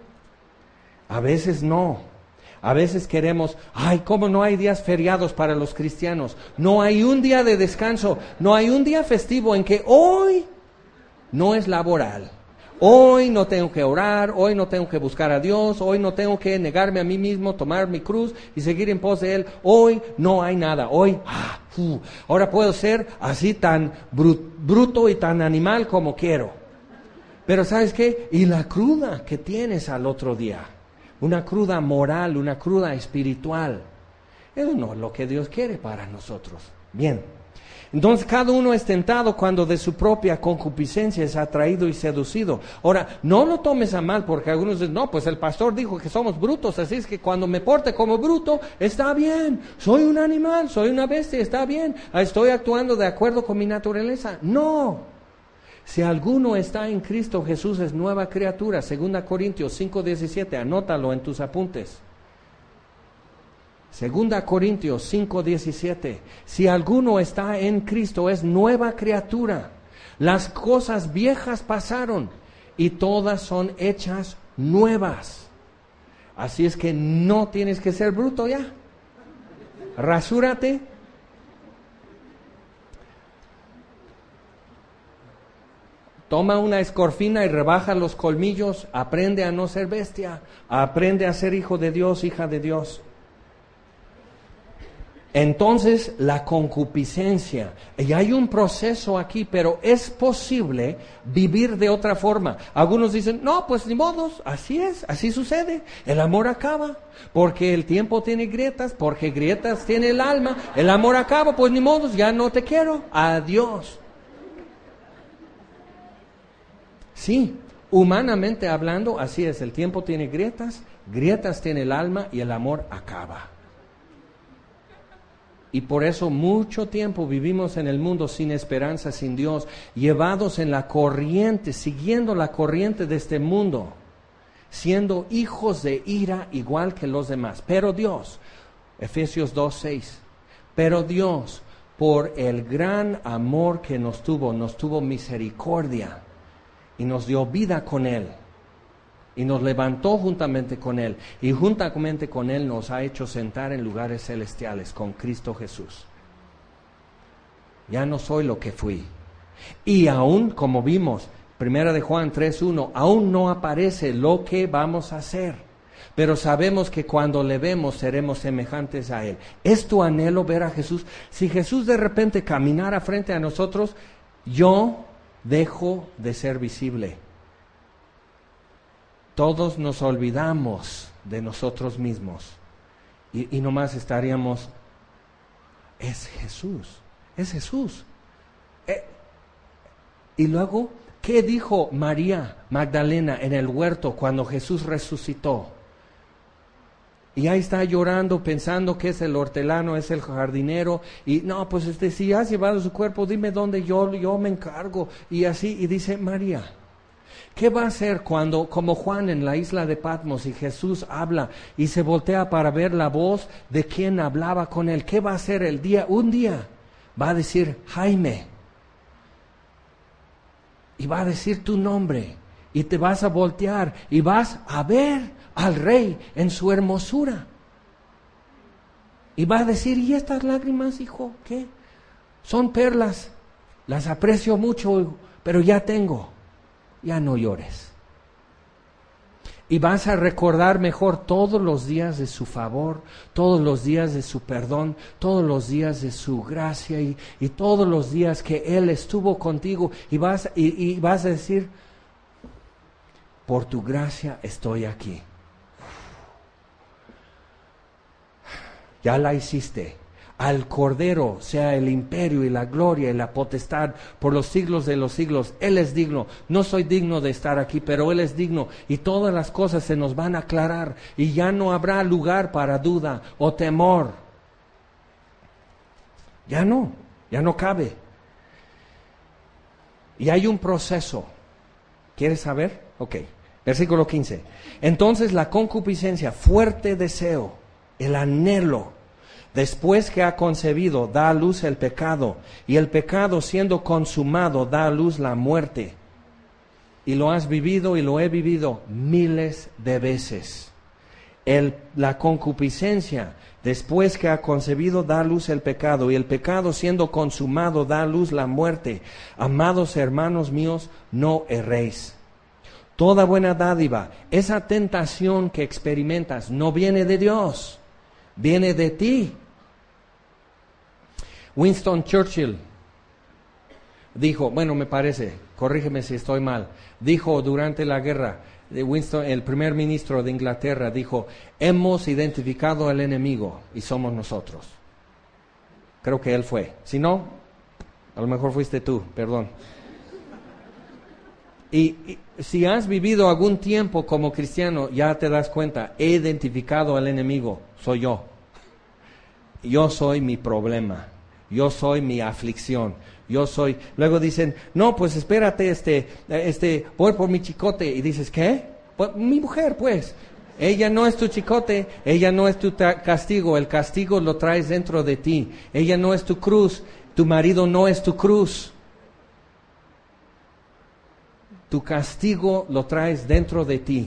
A veces no. A veces queremos, ay, ¿cómo no hay días feriados para los cristianos? No hay un día de descanso, no hay un día festivo en que hoy no es laboral. Hoy no tengo que orar, hoy no tengo que buscar a Dios, hoy no tengo que negarme a mí mismo, tomar mi cruz y seguir en pos de Él. Hoy no hay nada. Hoy, ah, uh, ahora puedo ser así tan bruto y tan animal como quiero. Pero ¿sabes qué? Y la cruda que tienes al otro día, una cruda moral, una cruda espiritual, eso no es lo que Dios quiere para nosotros. Bien. Entonces cada uno es tentado cuando de su propia concupiscencia es atraído y seducido. Ahora, no lo tomes a mal porque algunos dicen, no, pues el pastor dijo que somos brutos, así es que cuando me porte como bruto, está bien. Soy un animal, soy una bestia, está bien. Estoy actuando de acuerdo con mi naturaleza. No. Si alguno está en Cristo Jesús es nueva criatura. Segunda Corintios cinco diecisiete, anótalo en tus apuntes. Segunda Corintios cinco diecisiete. Si alguno está en Cristo es nueva criatura. Las cosas viejas pasaron y todas son hechas nuevas. Así es que no tienes que ser bruto ya. Rasúrate. Toma una escorfina y rebaja los colmillos. Aprende a no ser bestia. Aprende a ser hijo de Dios, hija de Dios. Entonces, la concupiscencia. Y hay un proceso aquí, pero es posible vivir de otra forma. Algunos dicen, no, pues ni modos, así es, así sucede. El amor acaba, porque el tiempo tiene grietas, porque grietas tiene el alma. El amor acaba, pues ni modos, ya no te quiero. Adiós. Sí, humanamente hablando, así es. El tiempo tiene grietas, grietas tiene el alma y el amor acaba. Y por eso mucho tiempo vivimos en el mundo sin esperanza, sin Dios, llevados en la corriente, siguiendo la corriente de este mundo, siendo hijos de ira igual que los demás. Pero Dios, Efesios dos seis, pero Dios, por el gran amor que nos tuvo, nos tuvo misericordia y nos dio vida con Él. Y nos levantó juntamente con Él. Y juntamente con Él nos ha hecho sentar en lugares celestiales con Cristo Jesús. Ya no soy lo que fui. Y aún, como vimos, Primera de Juan tres uno, aún no aparece lo que vamos a hacer. Pero sabemos que cuando le vemos seremos semejantes a Él. ¿Es tu anhelo ver a Jesús? Si Jesús de repente caminara frente a nosotros, yo dejo de ser visible. Todos nos olvidamos de nosotros mismos y, y nomás estaríamos, es Jesús, es Jesús. Eh, y luego, ¿qué dijo María Magdalena en el huerto cuando Jesús resucitó? Y ahí está llorando, pensando que es el hortelano, es el jardinero, y no, pues este, si has llevado su cuerpo, dime dónde yo, yo me encargo, y así, y dice María, ¿qué va a hacer cuando, como Juan en la isla de Patmos, y Jesús habla y se voltea para ver la voz de quien hablaba con él? ¿Qué va a hacer el día? Un día va a decir Jaime, y va a decir tu nombre, y te vas a voltear, y vas a ver al Rey en su hermosura. Y va a decir, ¿y estas lágrimas, hijo? ¿Qué? Son perlas, las aprecio mucho, pero ya tengo. Ya no llores. Y vas a recordar mejor todos los días de su favor, todos los días de su perdón, todos los días de su gracia y, y todos los días que Él estuvo contigo. Y vas, y, y vas a decir, por tu gracia estoy aquí. Ya la hiciste. Al Cordero sea el imperio y la gloria y la potestad por los siglos de los siglos. Él es digno. No soy digno de estar aquí, pero Él es digno. Y todas las cosas se nos van a aclarar. Y ya no habrá lugar para duda o temor. Ya no, ya no cabe. Y hay un proceso. ¿Quieres saber? Ok. Versículo quince. Entonces la concupiscencia, fuerte deseo, el anhelo, después que ha concebido, da a luz el pecado, y el pecado siendo consumado, da a luz la muerte. Y lo has vivido y lo he vivido miles de veces. El, la concupiscencia, después que ha concebido, da a luz el pecado, y el pecado siendo consumado, da a luz la muerte. Amados hermanos míos, no erréis. Toda buena dádiva, esa tentación que experimentas, no viene de Dios. Viene de ti. Winston Churchill dijo, bueno, me parece, corrígeme si estoy mal, dijo durante la guerra, de Winston, el primer ministro de Inglaterra, dijo, hemos identificado al enemigo y somos nosotros. Creo que él fue. Si no, a lo mejor fuiste tú, perdón. Y, y si has vivido algún tiempo como cristiano, ya te das cuenta, he identificado al enemigo, soy yo. Yo soy mi problema, yo soy mi aflicción, yo soy... Luego dicen, no, pues espérate, este, este, voy por mi chicote. Y dices, ¿qué? Pues, mi mujer, pues. Ella no es tu chicote, ella no es tu castigo, el castigo lo traes dentro de ti. Ella no es tu cruz, tu marido no es tu cruz. Tu castigo lo traes dentro de ti.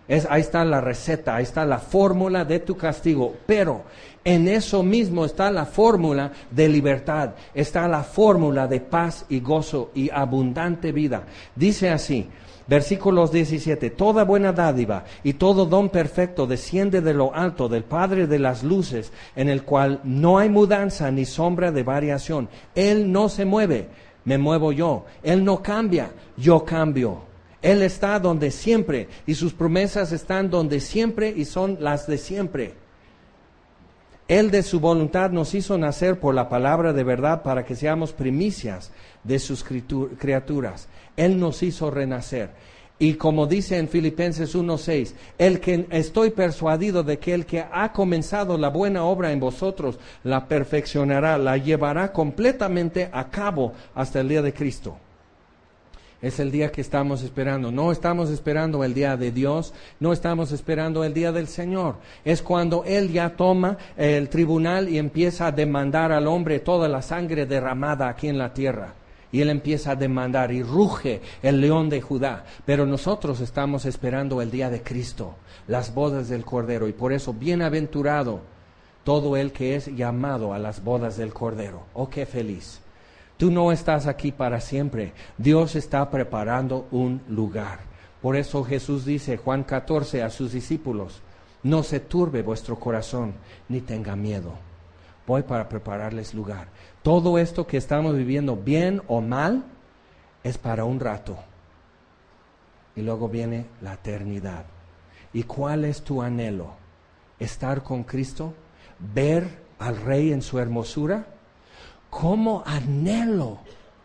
Es, ahí está la receta, ahí está la fórmula de tu castigo. Pero en eso mismo está la fórmula de libertad, está la fórmula de paz y gozo y abundante vida. Dice así, versículos diecisiete, toda buena dádiva y todo don perfecto desciende de lo alto, del Padre de las luces, en el cual no hay mudanza ni sombra de variación. Él no se mueve, me muevo yo. Él no cambia, yo cambio. Él está donde siempre y sus promesas están donde siempre y son las de siempre. Él de su voluntad nos hizo nacer por la palabra de verdad para que seamos primicias de sus criaturas. Él nos hizo renacer. Y como dice en Filipenses uno seis, el que estoy persuadido de que el que ha comenzado la buena obra en vosotros la perfeccionará, la llevará completamente a cabo hasta el día de Cristo. Es el día que estamos esperando. No estamos esperando el día de Dios, no estamos esperando el día del Señor. Es cuando Él ya toma el tribunal y empieza a demandar al hombre toda la sangre derramada aquí en la tierra. Y Él empieza a demandar y ruge el león de Judá. Pero nosotros estamos esperando el día de Cristo, las bodas del Cordero. Y por eso, bienaventurado todo el que es llamado a las bodas del Cordero. Oh, qué feliz. Tú no estás aquí para siempre. Dios está preparando un lugar. Por eso Jesús dice, Juan catorce, a sus discípulos, no se turbe vuestro corazón, ni tenga miedo. Voy para prepararles lugar. Todo esto que estamos viviendo, bien o mal, es para un rato. Y luego viene la eternidad. ¿Y cuál es tu anhelo? ¿Estar con Cristo? ¿Ver al Rey en su hermosura? ¿Cómo anhelo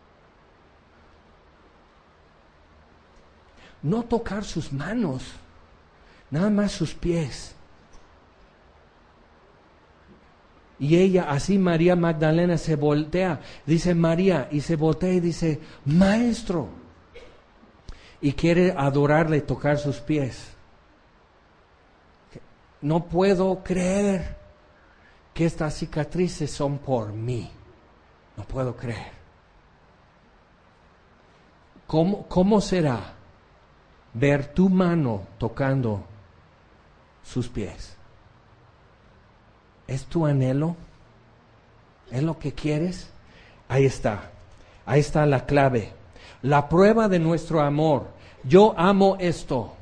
no tocar sus manos, nada más sus pies? Y ella, así María Magdalena se voltea, dice María, y se voltea y dice, Maestro, y quiere adorarle y tocar sus pies. No puedo creer que estas cicatrices son por mí. No puedo creer. ¿Cómo, cómo será ver tu mano tocando sus pies? ¿Es tu anhelo? ¿Es lo que quieres? Ahí está. Ahí está la clave. La prueba de nuestro amor. Yo amo esto.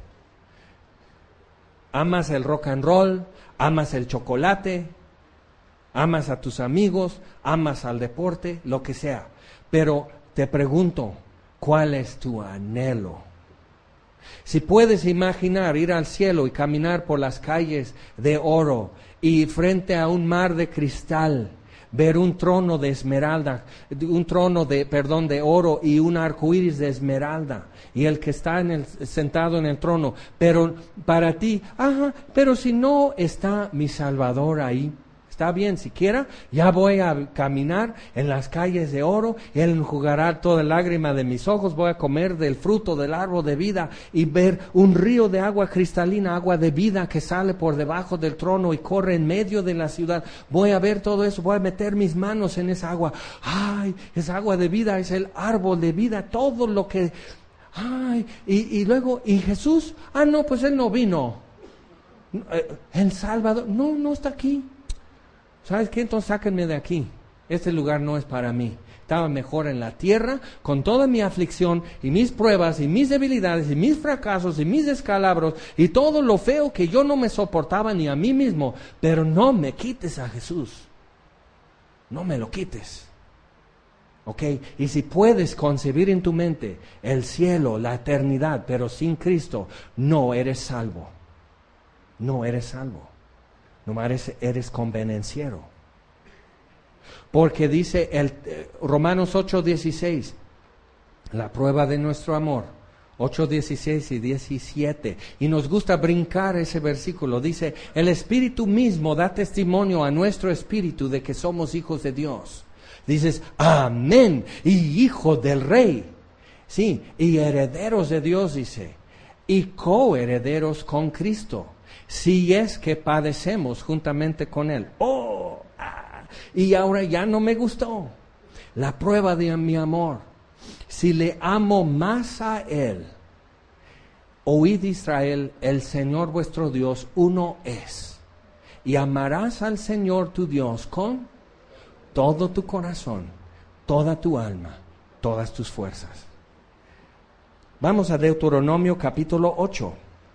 Amas el rock and roll, amas el chocolate, amas a tus amigos, amas al deporte, lo que sea. Pero te pregunto, ¿cuál es tu anhelo? Si puedes imaginar ir al cielo y caminar por las calles de oro y frente a un mar de cristal, ver un trono de esmeralda, un trono de, perdón, de oro y un arco iris de esmeralda, y el que está en el, sentado en el trono, pero para ti, ajá, pero si no está mi Salvador ahí, está bien, siquiera ya voy a caminar en las calles de oro, y Él enjugará toda lágrima de mis ojos, voy a comer del fruto del árbol de vida y ver un río de agua cristalina, agua de vida que sale por debajo del trono y corre en medio de la ciudad. Voy a ver todo eso, voy a meter mis manos en esa agua. Ay, esa agua de vida es el árbol de vida, todo lo que... Ay, y, y luego, ¿y Jesús? Ah, no, pues Él no vino. El Salvador, no, no está aquí. ¿Sabes qué? Entonces sáquenme de aquí. Este lugar no es para mí. Estaba mejor en la tierra, con toda mi aflicción y mis pruebas y mis debilidades y mis fracasos y mis descalabros y todo lo feo que yo no me soportaba ni a mí mismo. Pero no me quites a Jesús. No me lo quites. ¿Ok? Y si puedes concebir en tu mente el cielo, la eternidad, pero sin Cristo, no eres salvo. No eres salvo. No eres, eres convenenciero. Porque dice el eh, Romanos ocho dieciséis, la prueba de nuestro amor, ocho dieciséis y diecisiete, y nos gusta brincar ese versículo. Dice, el Espíritu mismo da testimonio a nuestro espíritu de que somos hijos de Dios. Dices, amén, y hijo del Rey. Sí, y herederos de Dios, dice, y coherederos con Cristo, si es que padecemos juntamente con Él. Oh, ah, y ahora ya no me gustó. La prueba de mi amor. Si le amo más a Él Oíd Israel, el Señor vuestro Dios uno es. Y amarás al Señor tu Dios con todo tu corazón, toda tu alma, todas tus fuerzas. Vamos a Deuteronomio capítulo ocho.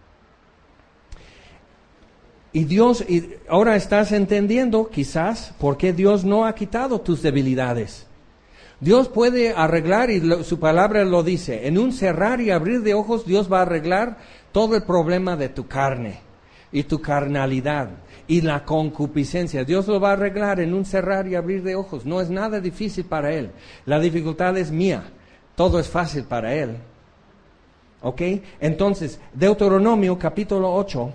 Y Dios, y ahora estás entendiendo quizás por qué Dios no ha quitado tus debilidades. Dios puede arreglar, y lo, su palabra lo dice, en un cerrar y abrir de ojos Dios va a arreglar todo el problema de tu carne y tu carnalidad y la concupiscencia. Dios lo va a arreglar en un cerrar y abrir de ojos. No es nada difícil para Él. La dificultad es mía. Todo es fácil para Él. ¿Ok? Entonces, Deuteronomio capítulo ocho.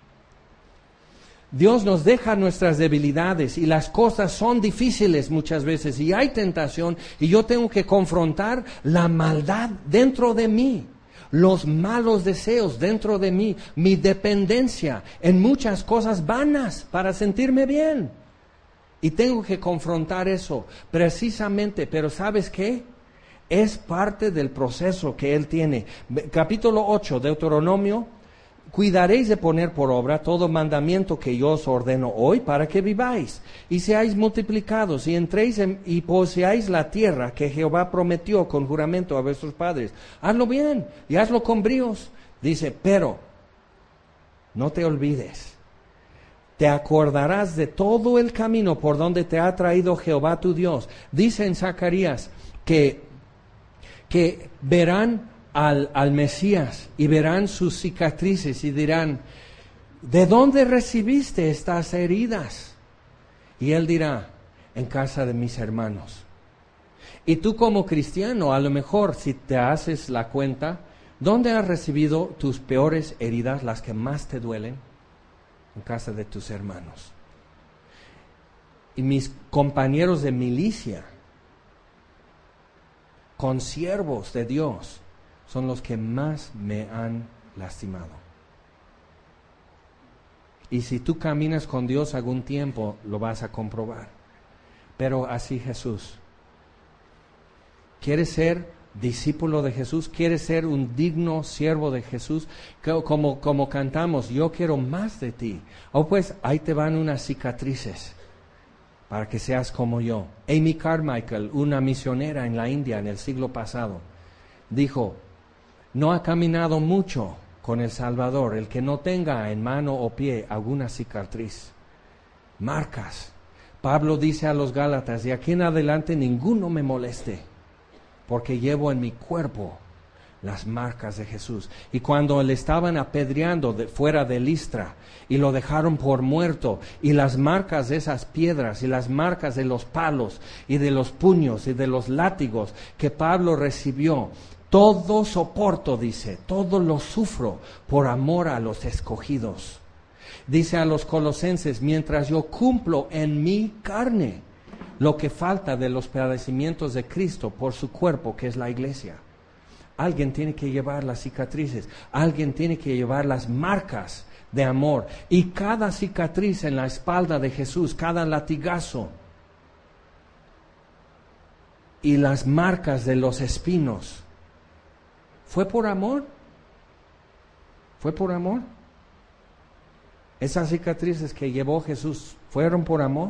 Dios nos deja nuestras debilidades y las cosas son difíciles muchas veces y hay tentación y yo tengo que confrontar la maldad dentro de mí, los malos deseos dentro de mí, mi dependencia en muchas cosas vanas para sentirme bien. Y tengo que confrontar eso precisamente, pero ¿sabes qué? Es parte del proceso que Él tiene. Capítulo ocho, Deuteronomio. Cuidaréis de poner por obra todo mandamiento que yo os ordeno hoy para que viváis y seáis multiplicados y entréis en, y poseáis la tierra que Jehová prometió con juramento a vuestros padres. Hazlo bien y hazlo con bríos. Dice, pero no te olvides. Te acordarás de todo el camino por donde te ha traído Jehová tu Dios. Dice en Zacarías que, que verán Al, al Mesías y verán sus cicatrices y dirán, ¿de dónde recibiste estas heridas? Y él dirá, en casa de mis hermanos. Y tú como cristiano, a lo mejor si te haces la cuenta, ¿dónde has recibido tus peores heridas, las que más te duelen? En casa de tus hermanos. Y mis compañeros de milicia, consiervos de Dios, son los que más me han lastimado. Y si tú caminas con Dios algún tiempo, lo vas a comprobar. Pero así Jesús. ¿Quieres ser discípulo de Jesús? ¿Quieres ser un digno siervo de Jesús? Como, como cantamos, yo quiero más de ti. Oh, pues ahí te van unas cicatrices para que seas como yo. Amy Carmichael, una misionera en la India en el siglo pasado, dijo, no ha caminado mucho con el Salvador el que no tenga en mano o pie alguna cicatriz, marcas. Pablo dice a los Gálatas, de aquí en adelante ninguno me moleste, porque llevo en mi cuerpo las marcas de Jesús. Y cuando le estaban apedreando de, fuera de Listra y lo dejaron por muerto, y las marcas de esas piedras y las marcas de los palos y de los puños y de los látigos que Pablo recibió, todo soporto, dice, todo lo sufro por amor a los escogidos. Dice a los colosenses, mientras yo cumplo en mi carne lo que falta de los padecimientos de Cristo por su cuerpo, que es la iglesia. Alguien tiene que llevar las cicatrices, alguien tiene que llevar las marcas de amor. Y cada cicatriz en la espalda de Jesús, cada latigazo y las marcas de los espinos, ¿fue por amor? ¿Fue por amor? Esas cicatrices que llevó Jesús, ¿fueron por amor?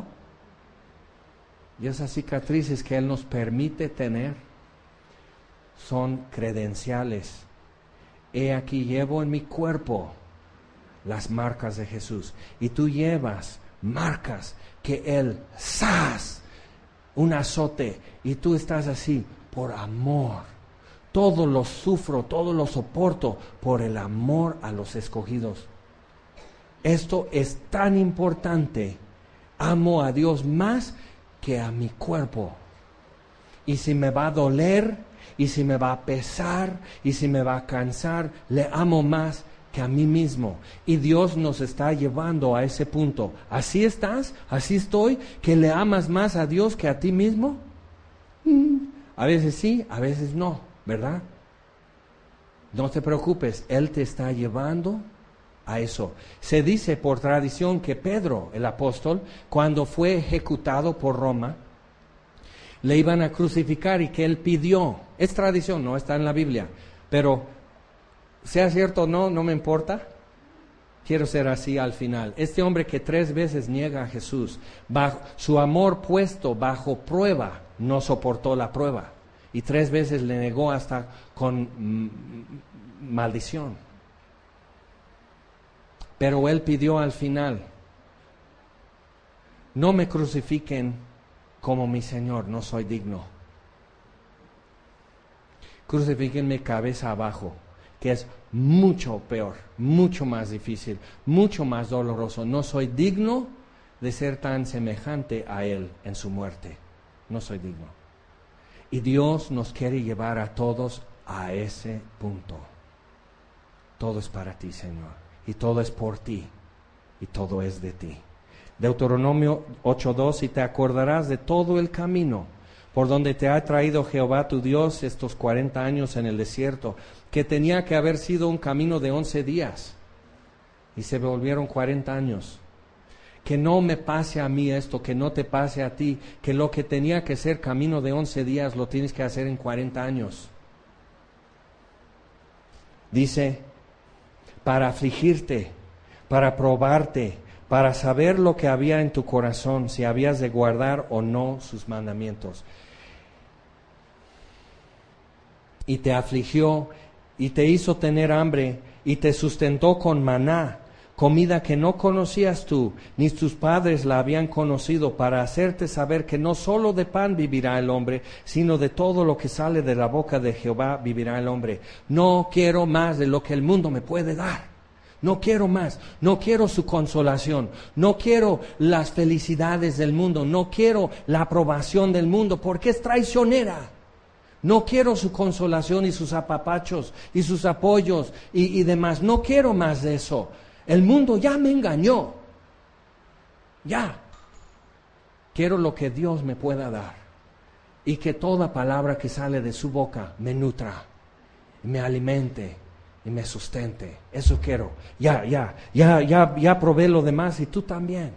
Y esas cicatrices que Él nos permite tener son credenciales. He aquí llevo en mi cuerpo las marcas de Jesús. Y tú llevas marcas que Él, ¡zas!, un azote, y tú estás así, por amor. Todo lo sufro, todo lo soporto por el amor a los escogidos. Esto es tan importante. Amo a Dios más que a mi cuerpo. Y si me va a doler, y si me va a pesar, y si me va a cansar, le amo más que a mí mismo. Y Dios nos está llevando a ese punto. ¿Así estás? ¿Así estoy? ¿Que le amas más a Dios que a ti mismo? Mm, a veces sí, a veces no, ¿verdad? No te preocupes, Él te está llevando a eso. Se dice por tradición que Pedro, el apóstol, cuando fue ejecutado por Roma, le iban a crucificar y que él pidió, es tradición, no está en la Biblia, pero sea cierto o no, no me importa. Quiero ser así al final. Este hombre que tres veces niega a Jesús, bajo, su amor puesto bajo prueba, no soportó la prueba. Y tres veces le negó hasta con mm, maldición. Pero él pidió al final, no me crucifiquen como mi Señor, no soy digno. Crucifíquenme cabeza abajo, que es mucho peor, mucho más difícil, mucho más doloroso. No soy digno de ser tan semejante a Él en su muerte. No soy digno. Y Dios nos quiere llevar a todos a ese punto. Todo es para ti, Señor. Y todo es por ti. Y todo es de ti. Deuteronomio ocho dos, y te acordarás de todo el camino por donde te ha traído Jehová tu Dios estos cuarenta años en el desierto, que tenía que haber sido un camino de once días, y se volvieron cuarenta años. Que no me pase a mí esto, que no te pase a ti, que lo que tenía que ser camino de once días lo tienes que hacer en cuarenta años. Dice, para afligirte, para probarte, para saber lo que había en tu corazón, si habías de guardar o no sus mandamientos. Y te afligió, y te hizo tener hambre, y te sustentó con maná, comida que no conocías tú, ni tus padres la habían conocido, para hacerte saber que no solo de pan vivirá el hombre, sino de todo lo que sale de la boca de Jehová vivirá el hombre. No quiero más de lo que el mundo me puede dar. No quiero más, no quiero su consolación, no quiero las felicidades del mundo, no quiero la aprobación del mundo, porque es traicionera. No quiero su consolación y sus apapachos y sus apoyos y, y demás, no quiero más de eso. El mundo ya me engañó, ya. Quiero lo que Dios me pueda dar y que toda palabra que sale de su boca me nutra, me alimente y me sustente. Eso quiero. Ya, ya, ya, ya, ya probé lo demás y tú también.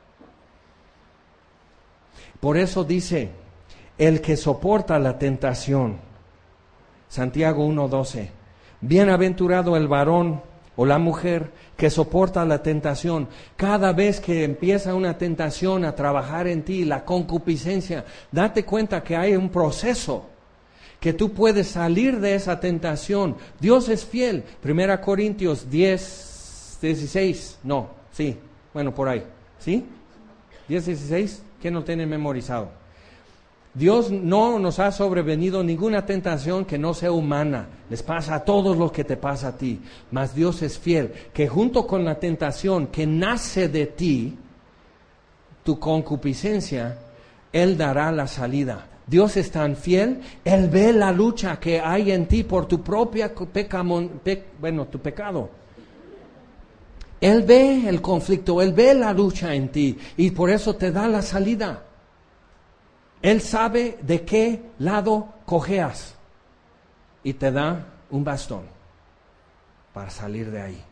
Por eso dice, el que soporta la tentación, Santiago uno doce, bienaventurado el varón o la mujer que soporta la tentación. Cada vez que empieza una tentación a trabajar en ti, la concupiscencia, date cuenta que hay un proceso, que tú puedes salir de esa tentación. Dios es fiel. Primera Corintios diez, dieciséis, no, sí, bueno, por ahí, ¿sí? diez, dieciséis, ¿quién lo tiene memorizado? Dios no nos ha sobrevenido ninguna tentación que no sea humana. Les pasa a todos lo que te pasa a ti. Mas Dios es fiel, que junto con la tentación que nace de ti, tu concupiscencia, Él dará la salida. Dios es tan fiel, Él ve la lucha que hay en ti por tu propia pecamon, pe, bueno, tu pecado. Él ve el conflicto, Él ve la lucha en ti y por eso te da la salida. Él sabe de qué lado cojeas y te da un bastón para salir de ahí.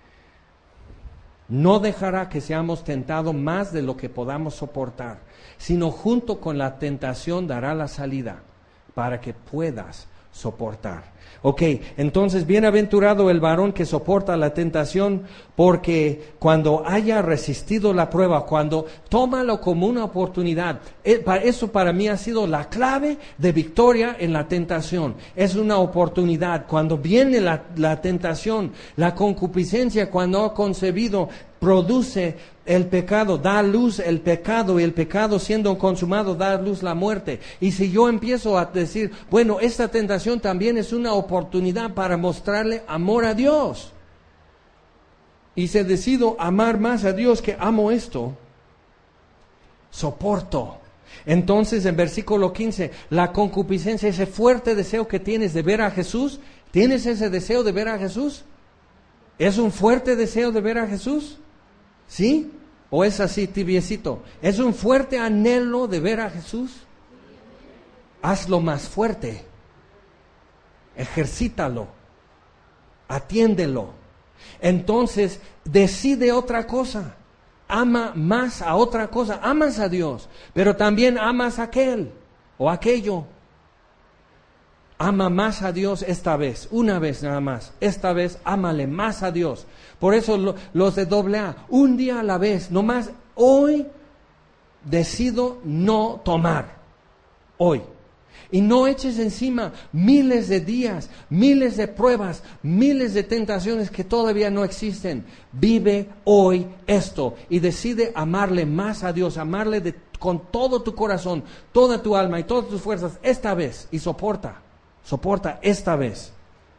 No dejará que seamos tentados más de lo que podamos soportar, sino junto con la tentación dará la salida para que puedas soportar. Ok, entonces bienaventurado el varón que soporta la tentación, porque cuando haya resistido la prueba, cuando tómalo como una oportunidad, eso para mí ha sido la clave de victoria en la tentación. Es una oportunidad. Cuando viene la, la tentación, la concupiscencia, cuando ha concebido, produce el pecado, da luz el pecado, y el pecado siendo consumado da luz la muerte. Y si yo empiezo a decir, bueno, esta tentación también es una oportunidad para mostrarle amor a Dios, y si decido amar más a Dios que amo esto, soporto. Entonces en versículo quince, la concupiscencia, ese fuerte deseo que tienes de ver a Jesús, ¿tienes ese deseo de ver a Jesús? ¿Es un fuerte deseo de ver a Jesús? ¿Sí? ¿O es así tibiecito? ¿Es un fuerte anhelo de ver a Jesús? Hazlo más fuerte. Ejercítalo. Atiéndelo. Entonces, decide otra cosa. Ama más a otra cosa. Amas a Dios, pero también amas a aquel o aquello. Ama más a Dios esta vez, una vez nada más. Esta vez, ámale más a Dios. Por eso lo, los de doble A, un día a la vez, nomás hoy decido no tomar. Hoy. Y no eches encima miles de días, miles de pruebas, miles de tentaciones que todavía no existen. Vive hoy esto y decide amarle más a Dios, amarle de, con todo tu corazón, toda tu alma y todas tus fuerzas esta vez. Y soporta, soporta esta vez.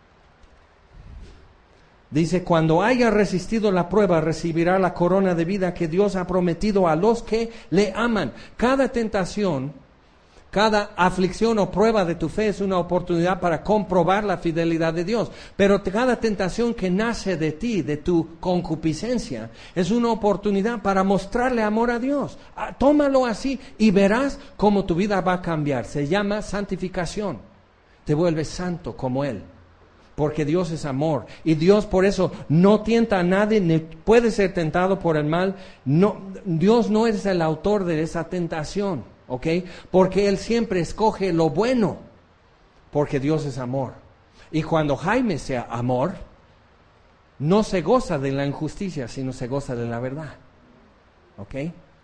Dice, cuando haya resistido la prueba, recibirá la corona de vida que Dios ha prometido a los que le aman. Cada tentación, cada aflicción o prueba de tu fe es una oportunidad para comprobar la fidelidad de Dios. Pero cada tentación que nace de ti, de tu concupiscencia, es una oportunidad para mostrarle amor a Dios. Ah, tómalo así y verás cómo tu vida va a cambiar. Se llama santificación. Te vuelves santo como Él. Porque Dios es amor. Y Dios por eso no tienta a nadie, ni puede ser tentado por el mal. No, Dios no es el autor de esa tentación. ¿Ok? Porque Él siempre escoge lo bueno, porque Dios es amor. Y cuando Jaime sea amor, no se goza de la injusticia, sino se goza de la verdad. ¿Ok?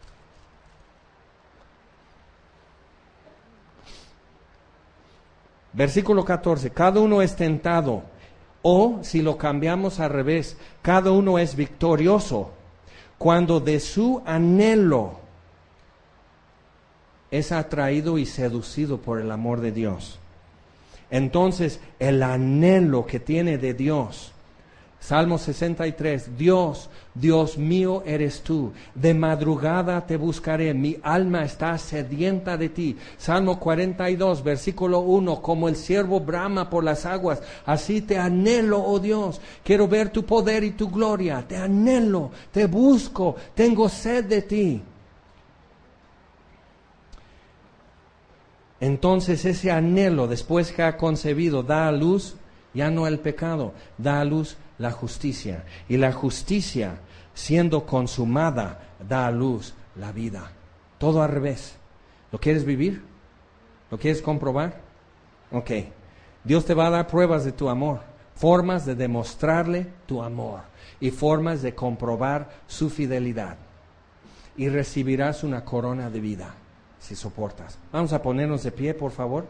Versículo catorce, cada uno es tentado, o si lo cambiamos al revés, cada uno es victorioso, cuando de su anhelo es atraído y seducido por el amor de Dios. Entonces, el anhelo que tiene de Dios, Salmo sesenta y tres, Dios, Dios mío eres tú, de madrugada te buscaré, mi alma está sedienta de ti. Salmo cuarenta y dos, versículo uno, como el ciervo brama por las aguas, así te anhelo, oh Dios, quiero ver tu poder y tu gloria, te anhelo, te busco, tengo sed de ti. Entonces ese anhelo, después que ha concebido, da a luz, ya no el pecado, da a luz la justicia. Y la justicia, siendo consumada, da a luz la vida. Todo al revés. ¿Lo quieres vivir? ¿Lo quieres comprobar? Ok. Dios te va a dar pruebas de tu amor, formas de demostrarle tu amor y formas de comprobar su fidelidad. Y recibirás una corona de vida. Si soportas. Vamos a ponernos de pie, por favor.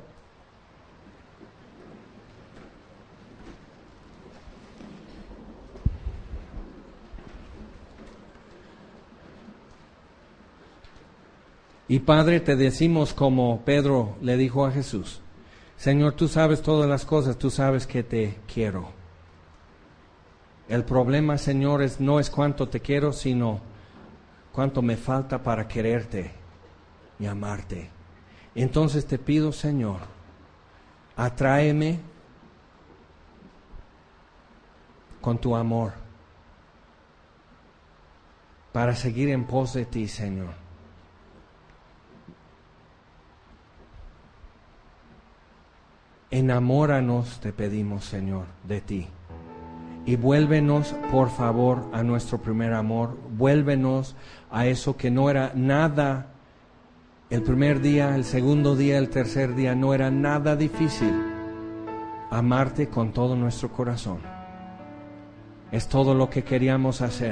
Y Padre, te decimos como Pedro le dijo a Jesús, Señor, tú sabes todas las cosas, tú sabes que te quiero. El problema, Señor, es, no es cuánto te quiero, sino cuánto me falta para quererte y amarte. Entonces te pido, Señor, atráeme con tu amor para seguir en pos de ti, Señor. Enamóranos, te pedimos, Señor, de ti. Y vuélvenos, por favor, a nuestro primer amor. Vuélvenos a eso que no era nada. El primer día, el segundo día, el tercer día, no era nada difícil amarte con todo nuestro corazón. Es todo lo que queríamos hacer.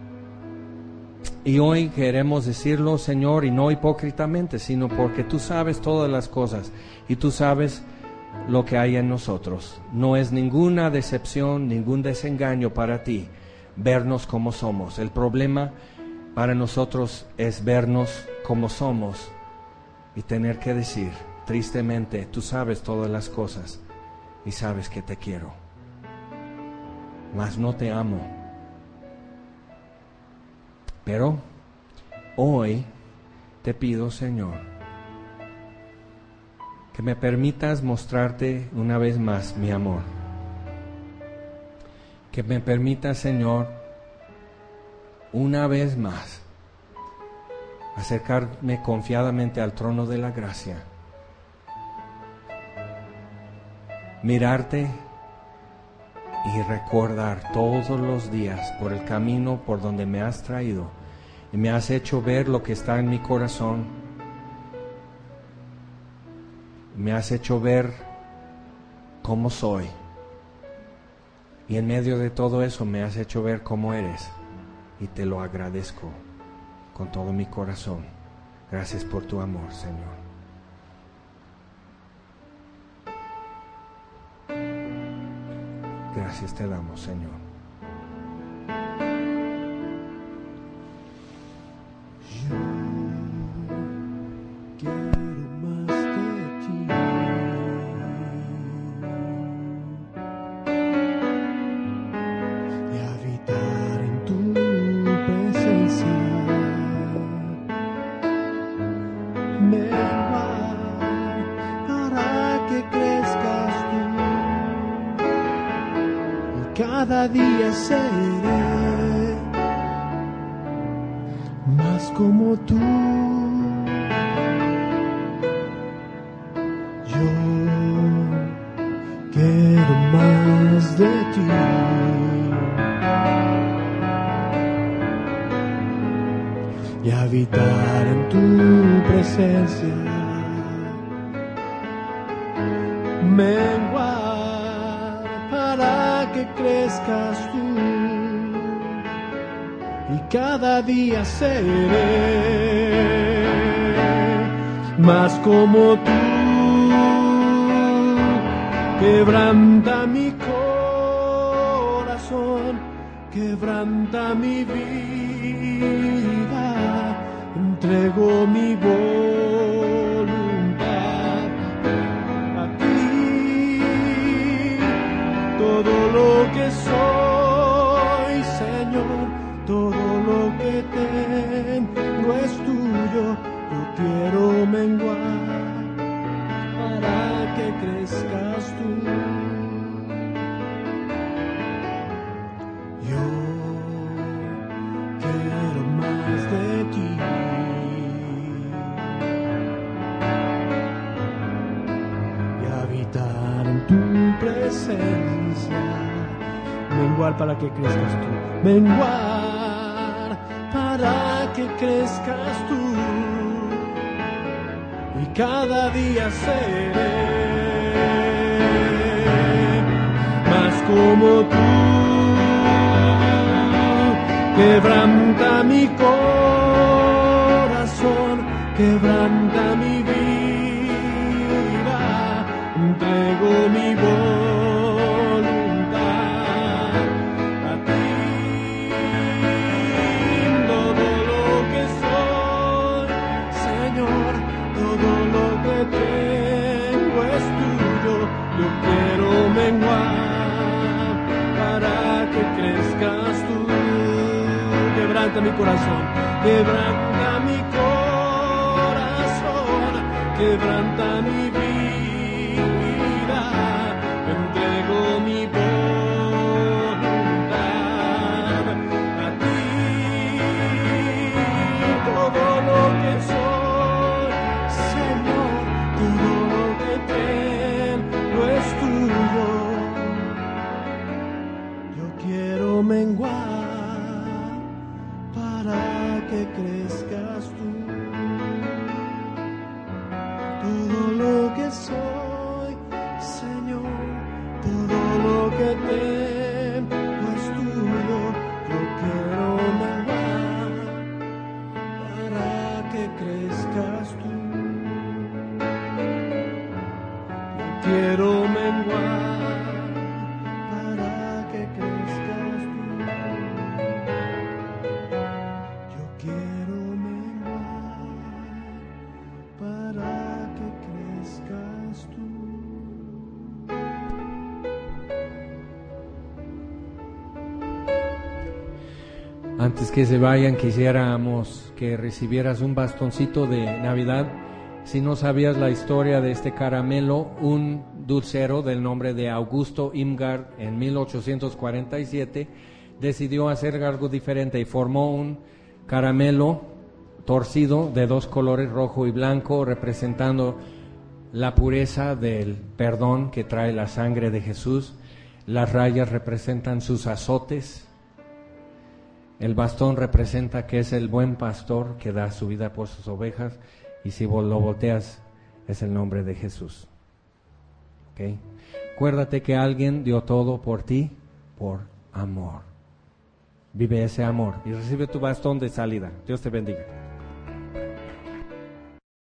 Y hoy queremos decirlo, Señor, y no hipócritamente, sino porque tú sabes todas las cosas y tú sabes lo que hay en nosotros. No es ninguna decepción, ningún desengaño para ti vernos como somos. El problema para nosotros es vernos como somos y tener que decir, tristemente, tú sabes todas las cosas y sabes que te quiero, mas no te amo. Pero hoy te pido, Señor, que me permitas mostrarte una vez más mi amor. Que me permitas, Señor, una vez más acercarme confiadamente al trono de la gracia, mirarte y recordar todos los días por el camino por donde me has traído y me has hecho ver lo que está en mi corazón, me has hecho ver cómo soy. Y en medio de todo eso me has hecho ver cómo eres. Y te lo agradezco con todo mi corazón. Gracias por tu amor, Señor. Gracias te damos, Señor. Yo quiero más de ti. Y habitar en tu presencia. Menguar para que crezcas tú. Y cada día seré más como tú. Yo quiero más de ti. Y habitar en tu presencia. Menguar para que crezcas tú. Y cada día seré más como tú. Quebranta mi corazón, quebranta mi vida, entrego mi voluntad a ti. Todo lo que soy, Señor, todo lo que tengo es tuyo. Yo quiero menguar para que crezcas tú. Yo quiero más de ti. Y habitar en tu presencia. Menguar para que crezcas tú. Menguar para que crezcas tú. Y cada día seré más como tú. Quebranta mi corazón, quebranta mi vida, entrego mi voluntad a ti. Todo lo que soy, Señor, todo lo que tengo es tuyo. Yo quiero menguar para que crezcas tú. Quebranta mi corazón, quebranta mi corazón, quebranta mi vida, entrego mi voluntad a ti. Todo lo que soy, Señor, todo lo que tengo es tuyo. Yo quiero menguar para que crezcas tú. Todo lo que soy, Señor, todo lo que tengo es tuyo. Yo quiero menguar para que crezcas tú. Yo quiero menguar para que crezcas tú. Yo quiero menguar para que crezcas tú. Antes que se vayan, quisiéramos que recibieras un bastoncito de Navidad. Si no sabías la historia de este caramelo, un dulcero del nombre de Augusto Imgard en mil ochocientos cuarenta y siete decidió hacer algo diferente y formó un caramelo torcido de dos colores, rojo y blanco, representando la pureza del perdón que trae la sangre de Jesús. Las rayas representan sus azotes. El bastón representa que es el buen pastor que da su vida por sus ovejas, y si lo volteas es el nombre de Jesús. ¿Okay? Acuérdate que alguien dio todo por ti, por amor. Vive ese amor y recibe tu bastón de salida. Dios te bendiga.